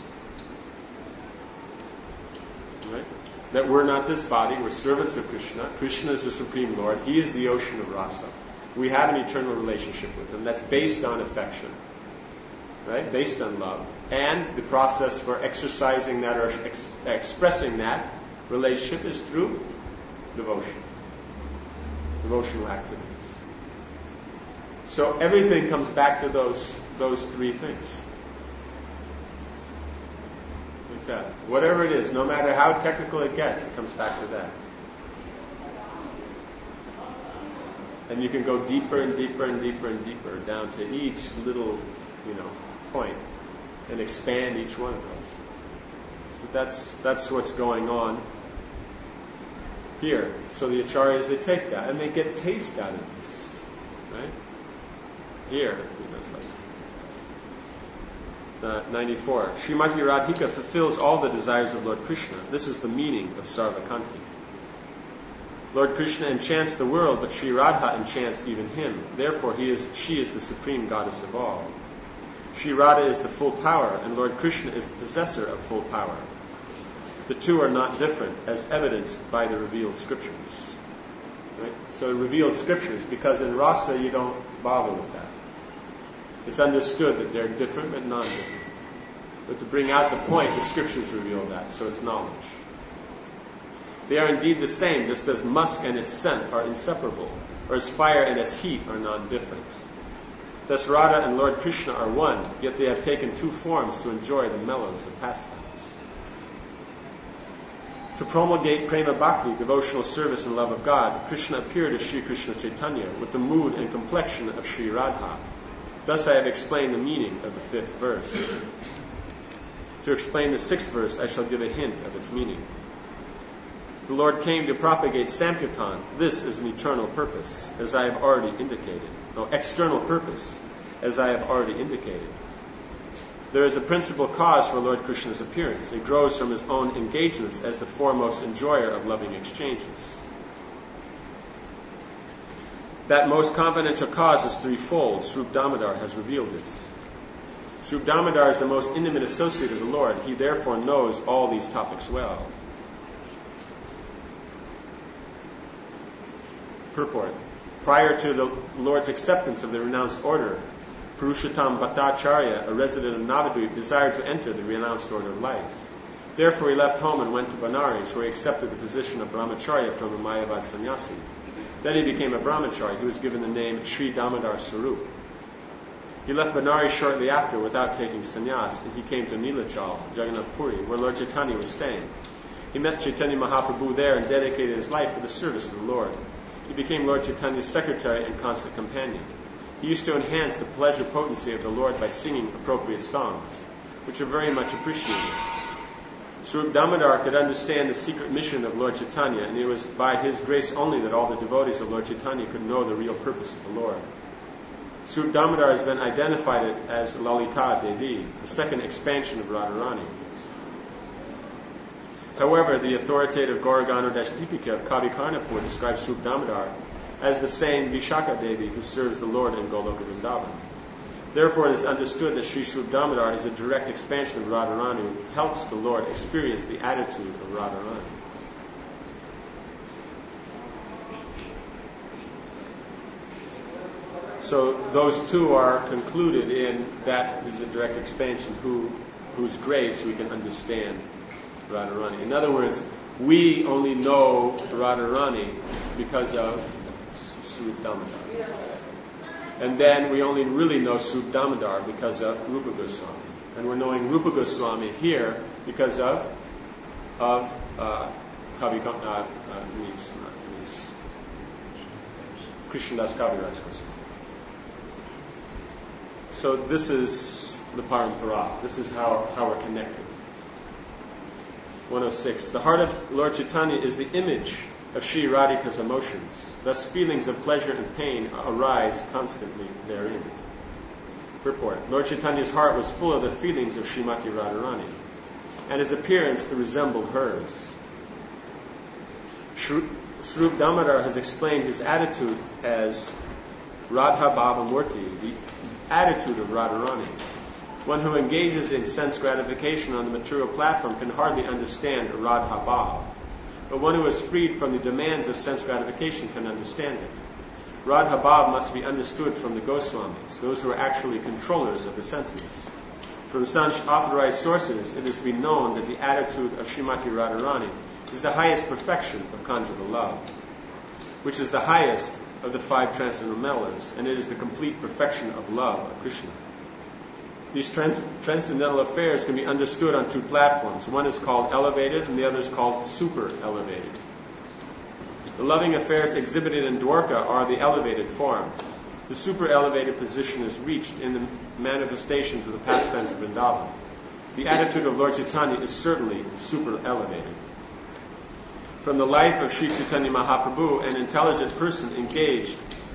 Speaker 1: Right? That we're not this body, we're servants of Krishna. Krishna is the Supreme Lord. He is the ocean of rasa. We have an eternal relationship with Him that's based on affection, right? Based on love. And the process for exercising that or expressing that relationship is through devotion. Devotional activities. So everything comes back to those three things. Like that. Whatever it is, no matter how technical it gets, it comes back to that. And you can go deeper and deeper and deeper and deeper down to each little, point and expand each one of those. So that's what's going on here. So the acharyas, they take that and they get taste out of this, right? Here, it's like 94. Srimati Radhika fulfills all the desires of Lord Krishna. This is the meaning of Sarvakanti. Lord Krishna enchants the world, but Sri Radha enchants even him. Therefore, she is the supreme goddess of all. Sri Radha is the full power, and Lord Krishna is the possessor of full power. The two are not different, as evidenced by the revealed scriptures. Right? So revealed scriptures, because in rasa you don't bother with that. It's understood that they're different but non-different. But to bring out the point, the scriptures reveal that, so it's knowledge. They are indeed the same, just as musk and its scent are inseparable, or as fire and its heat are non-different. Thus Radha and Lord Krishna are one, yet they have taken two forms to enjoy the mellows of pastimes. To promulgate prema bhakti, devotional service and love of God, Krishna appeared as Sri Krishna Chaitanya with the mood and complexion of Sri Radha. Thus I have explained the meaning of the 5th verse. To explain the 6th verse, I shall give a hint of its meaning. The Lord came to propagate Sankirtan. This is an eternal purpose, as I have already indicated. No, external purpose, as I have already indicated. There is a principal cause for Lord Krishna's appearance. It grows from his own engagements as the foremost enjoyer of loving exchanges. That most confidential cause is threefold. Srup Damodar has revealed it. Srup Damodar is the most intimate associate of the Lord. He therefore knows all these topics well. Purport. Prior to the Lord's acceptance of the renounced order, Purushottam Bhattacharya, a resident of Navadvip, desired to enter the renounced order of life. Therefore he left home and went to Benares, where he accepted the position of brahmacharya from a Mayavad sannyasi. Then he became a brahmachari. He was given the name Sri Damodar Sarup. He left Benares shortly after without taking sannyas, and he came to Nilachal, Jagannath Puri, where Lord Chaitanya was staying. He met Chaitanya Mahaprabhu there and dedicated his life for the service of the Lord. He became Lord Chaitanya's secretary and constant companion. He used to enhance the pleasure potency of the Lord by singing appropriate songs, which are very much appreciated. Srup Damodar could understand the secret mission of Lord Chaitanya, and it was by his grace only that all the devotees of Lord Chaitanya could know the real purpose of the Lord. Srup Damodar has been identified as Lalita Devi, the second expansion of Radharani. However, the authoritative Gauragana Dashdipika of Kavi Karnapur describes Srup Damodar as the same Vishaka Devi who serves the Lord in Goloka Vrindavan. Therefore, it is understood that Sri Srup Damodar is a direct expansion of Radharani who helps the Lord experience the attitude of Radharani. So those two are concluded in that is a direct expansion whose grace we can understand Radharani. In other words, we only know Radharani because of Srup Damodar. And then we only really know Srup Damodar because of Rupa Goswami. And we're knowing Rupa Goswami here because of Krishnadas Kaviraj Goswami. So this is the parampara. This is how we're connected. 106. The heart of Lord Chaitanya is the image of Shri Radhika's emotions. Thus feelings of pleasure and pain arise constantly therein. Purport. Lord Chaitanya's heart was full of the feelings of Srimati Radharani, and his appearance resembled hers. Swarup Damodar has explained his attitude as Radha Bhava Murti, the attitude of Radharani. One who engages in sense gratification on the material platform can hardly understand Radha Bhava, but one who is freed from the demands of sense gratification can understand it. Radha Bhava must be understood from the Goswamis, those who are actually controllers of the senses. From such authorized sources, it has been known that the attitude of Srimati Radharani is the highest perfection of conjugal love, which is the highest of the 5 transcendentals, and it is the complete perfection of love of Krishna. These transcendental affairs can be understood on 2 platforms. One is called elevated, and the other is called super elevated. The loving affairs exhibited in Dwarka are the elevated form. The super elevated position is reached in the manifestations of the pastimes of Vrindavan. The attitude of Lord Chaitanya is certainly super elevated. From the life of Sri Chaitanya Mahaprabhu, an intelligent person engaged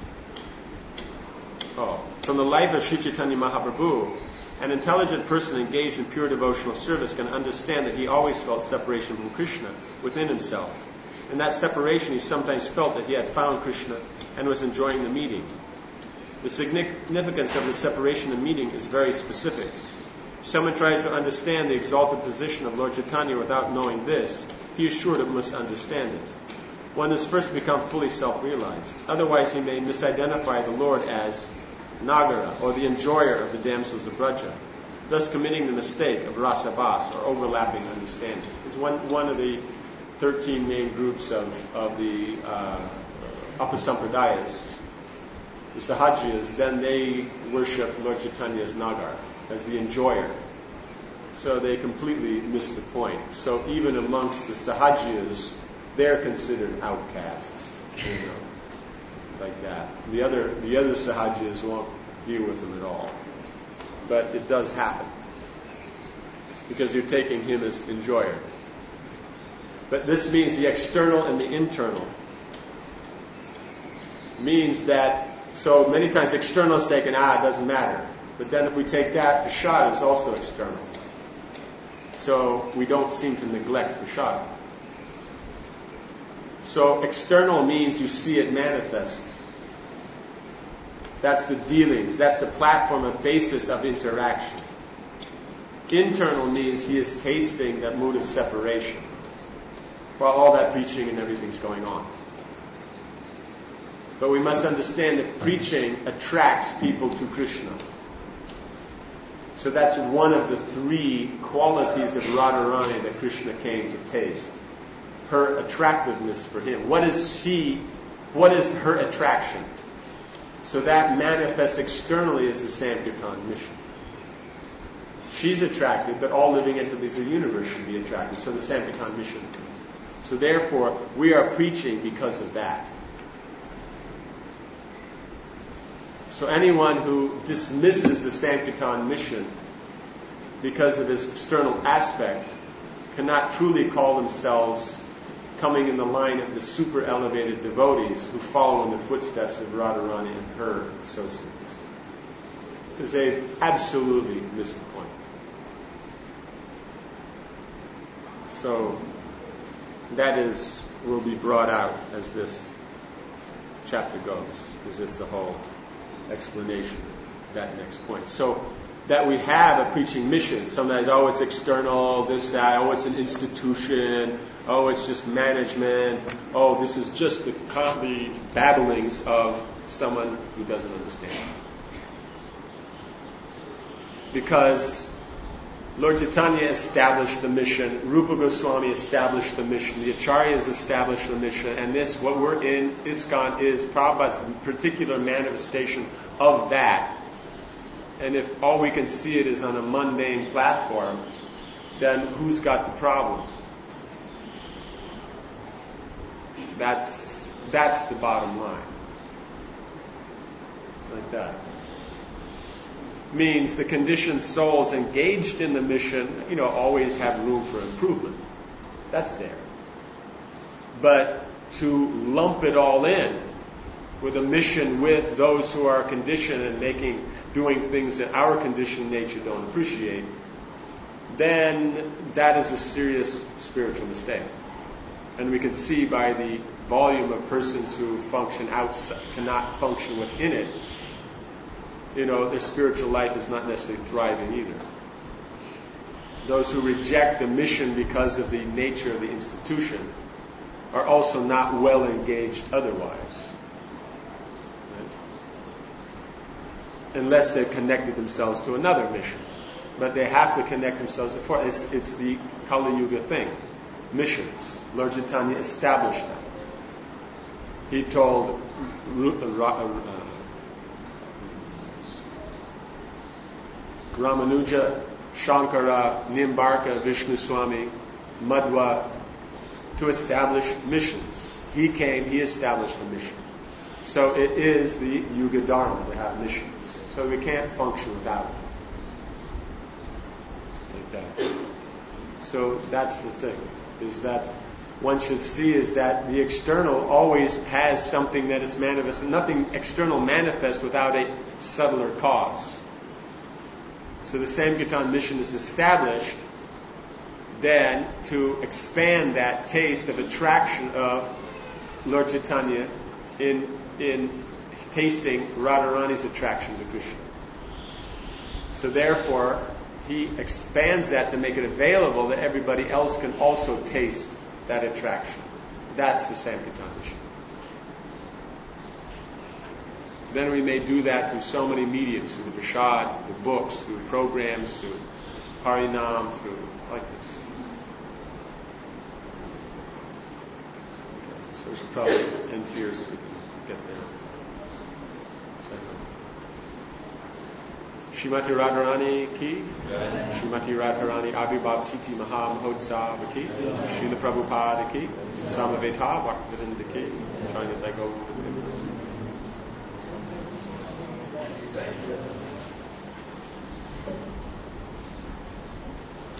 Speaker 1: in pure devotional service can understand that he always felt separation from Krishna within himself. In that separation, he sometimes felt that he had found Krishna and was enjoying the meeting. The significance of the separation and meeting is very specific. If someone tries to understand the exalted position of Lord Chaitanya without knowing this, he is sure to misunderstand it. One must first become fully self-realized. Otherwise, he may misidentify the Lord as Nagara, or the enjoyer of the damsels of Braja, thus committing the mistake of rasabas, or overlapping understanding. It's one of the 13 main groups of the Apasampradayas. The Sahajiyas, then they worship Lord Chaitanya as Nagar, as the enjoyer. So they completely miss the point. So even amongst the Sahajiyas, they're considered outcasts, like that. The other Sahajiyas won't deal with them at all. But it does happen, because you're taking him as enjoyer. But this means the external and the internal. Means that, so many times external is taken, it doesn't matter. But then if we take that, prasad is also external. So we don't seem to neglect prasad. So external means you see it manifest. That's the dealings. That's the platform of basis of interaction. Internal means he is tasting that mood of separation, while all that preaching and everything's going on. But we must understand that preaching attracts people to Krishna. So that's one of the 3 qualities of Radharani that Krishna came to taste. Her attractiveness for him. What is her attraction? So that manifests externally as the Sankirtan mission. She's attracted, but all living entities of the universe should be attracted. So the Sankirtan mission. So therefore, we are preaching because of that. So anyone who dismisses the Sankirtan mission because of its external aspect cannot truly call themselves coming in the line of the super elevated devotees who follow in the footsteps of Radharani and her associates. Because they've absolutely missed the point. So that will be brought out as this chapter goes, because it's the whole explanation of that next point. So that we have a preaching mission. Sometimes, it's external, this, that, it's an institution, it's just management, this is just the babblings of someone who doesn't understand. Because Lord Chaitanya established the mission, Rupa Goswami established the mission, the Acharyas established the mission, and this, what we're in, ISKCON, is Prabhupada's particular manifestation of that. And if all we can see it is on a mundane platform, then who's got the problem? That's the bottom line. Like that. Means the conditioned souls engaged in the mission, always have room for improvement. That's there. But to lump it all in with a mission with those who are conditioned and doing things that our conditioned nature don't appreciate, then that is a serious spiritual mistake. And we can see by the volume of persons who function outside, cannot function within it, their spiritual life is not necessarily thriving either. Those who reject the mission because of the nature of the institution are also not well engaged otherwise. Right? Unless they've connected themselves to another mission. But they have to connect themselves before. It's the Kali Yuga thing. Missions. Lord Chaitanya established them. He told Ramanuja, Shankara, Nimbarka, Vishnu Swami, Madhva to establish missions. He came, he established the mission. So it is the Yuga Dharma to have missions. So we can't function without it. Like that. So that's the thing, is that one should see is that the external always has something that is manifest. Nothing external manifests without a subtler cause. So the Sankirtan mission is established then to expand that taste of attraction of Lord Chaitanya in tasting Radharani's attraction to Krishna. So therefore, he expands that to make it available that everybody else can also taste that attraction. That's the Sankirtan mission. Then we may do that through so many mediums, through the prasad, through the books, through programs, through Harinam, through like this. So we should probably end here so we can get there. Shrimati Radharani ki, Shrimati Radharani Abhibhav Titi Maha Mahotsav ki, Srila Prabhupada ki, Samaveta Bhaktivedanta ki. I'm trying as I go.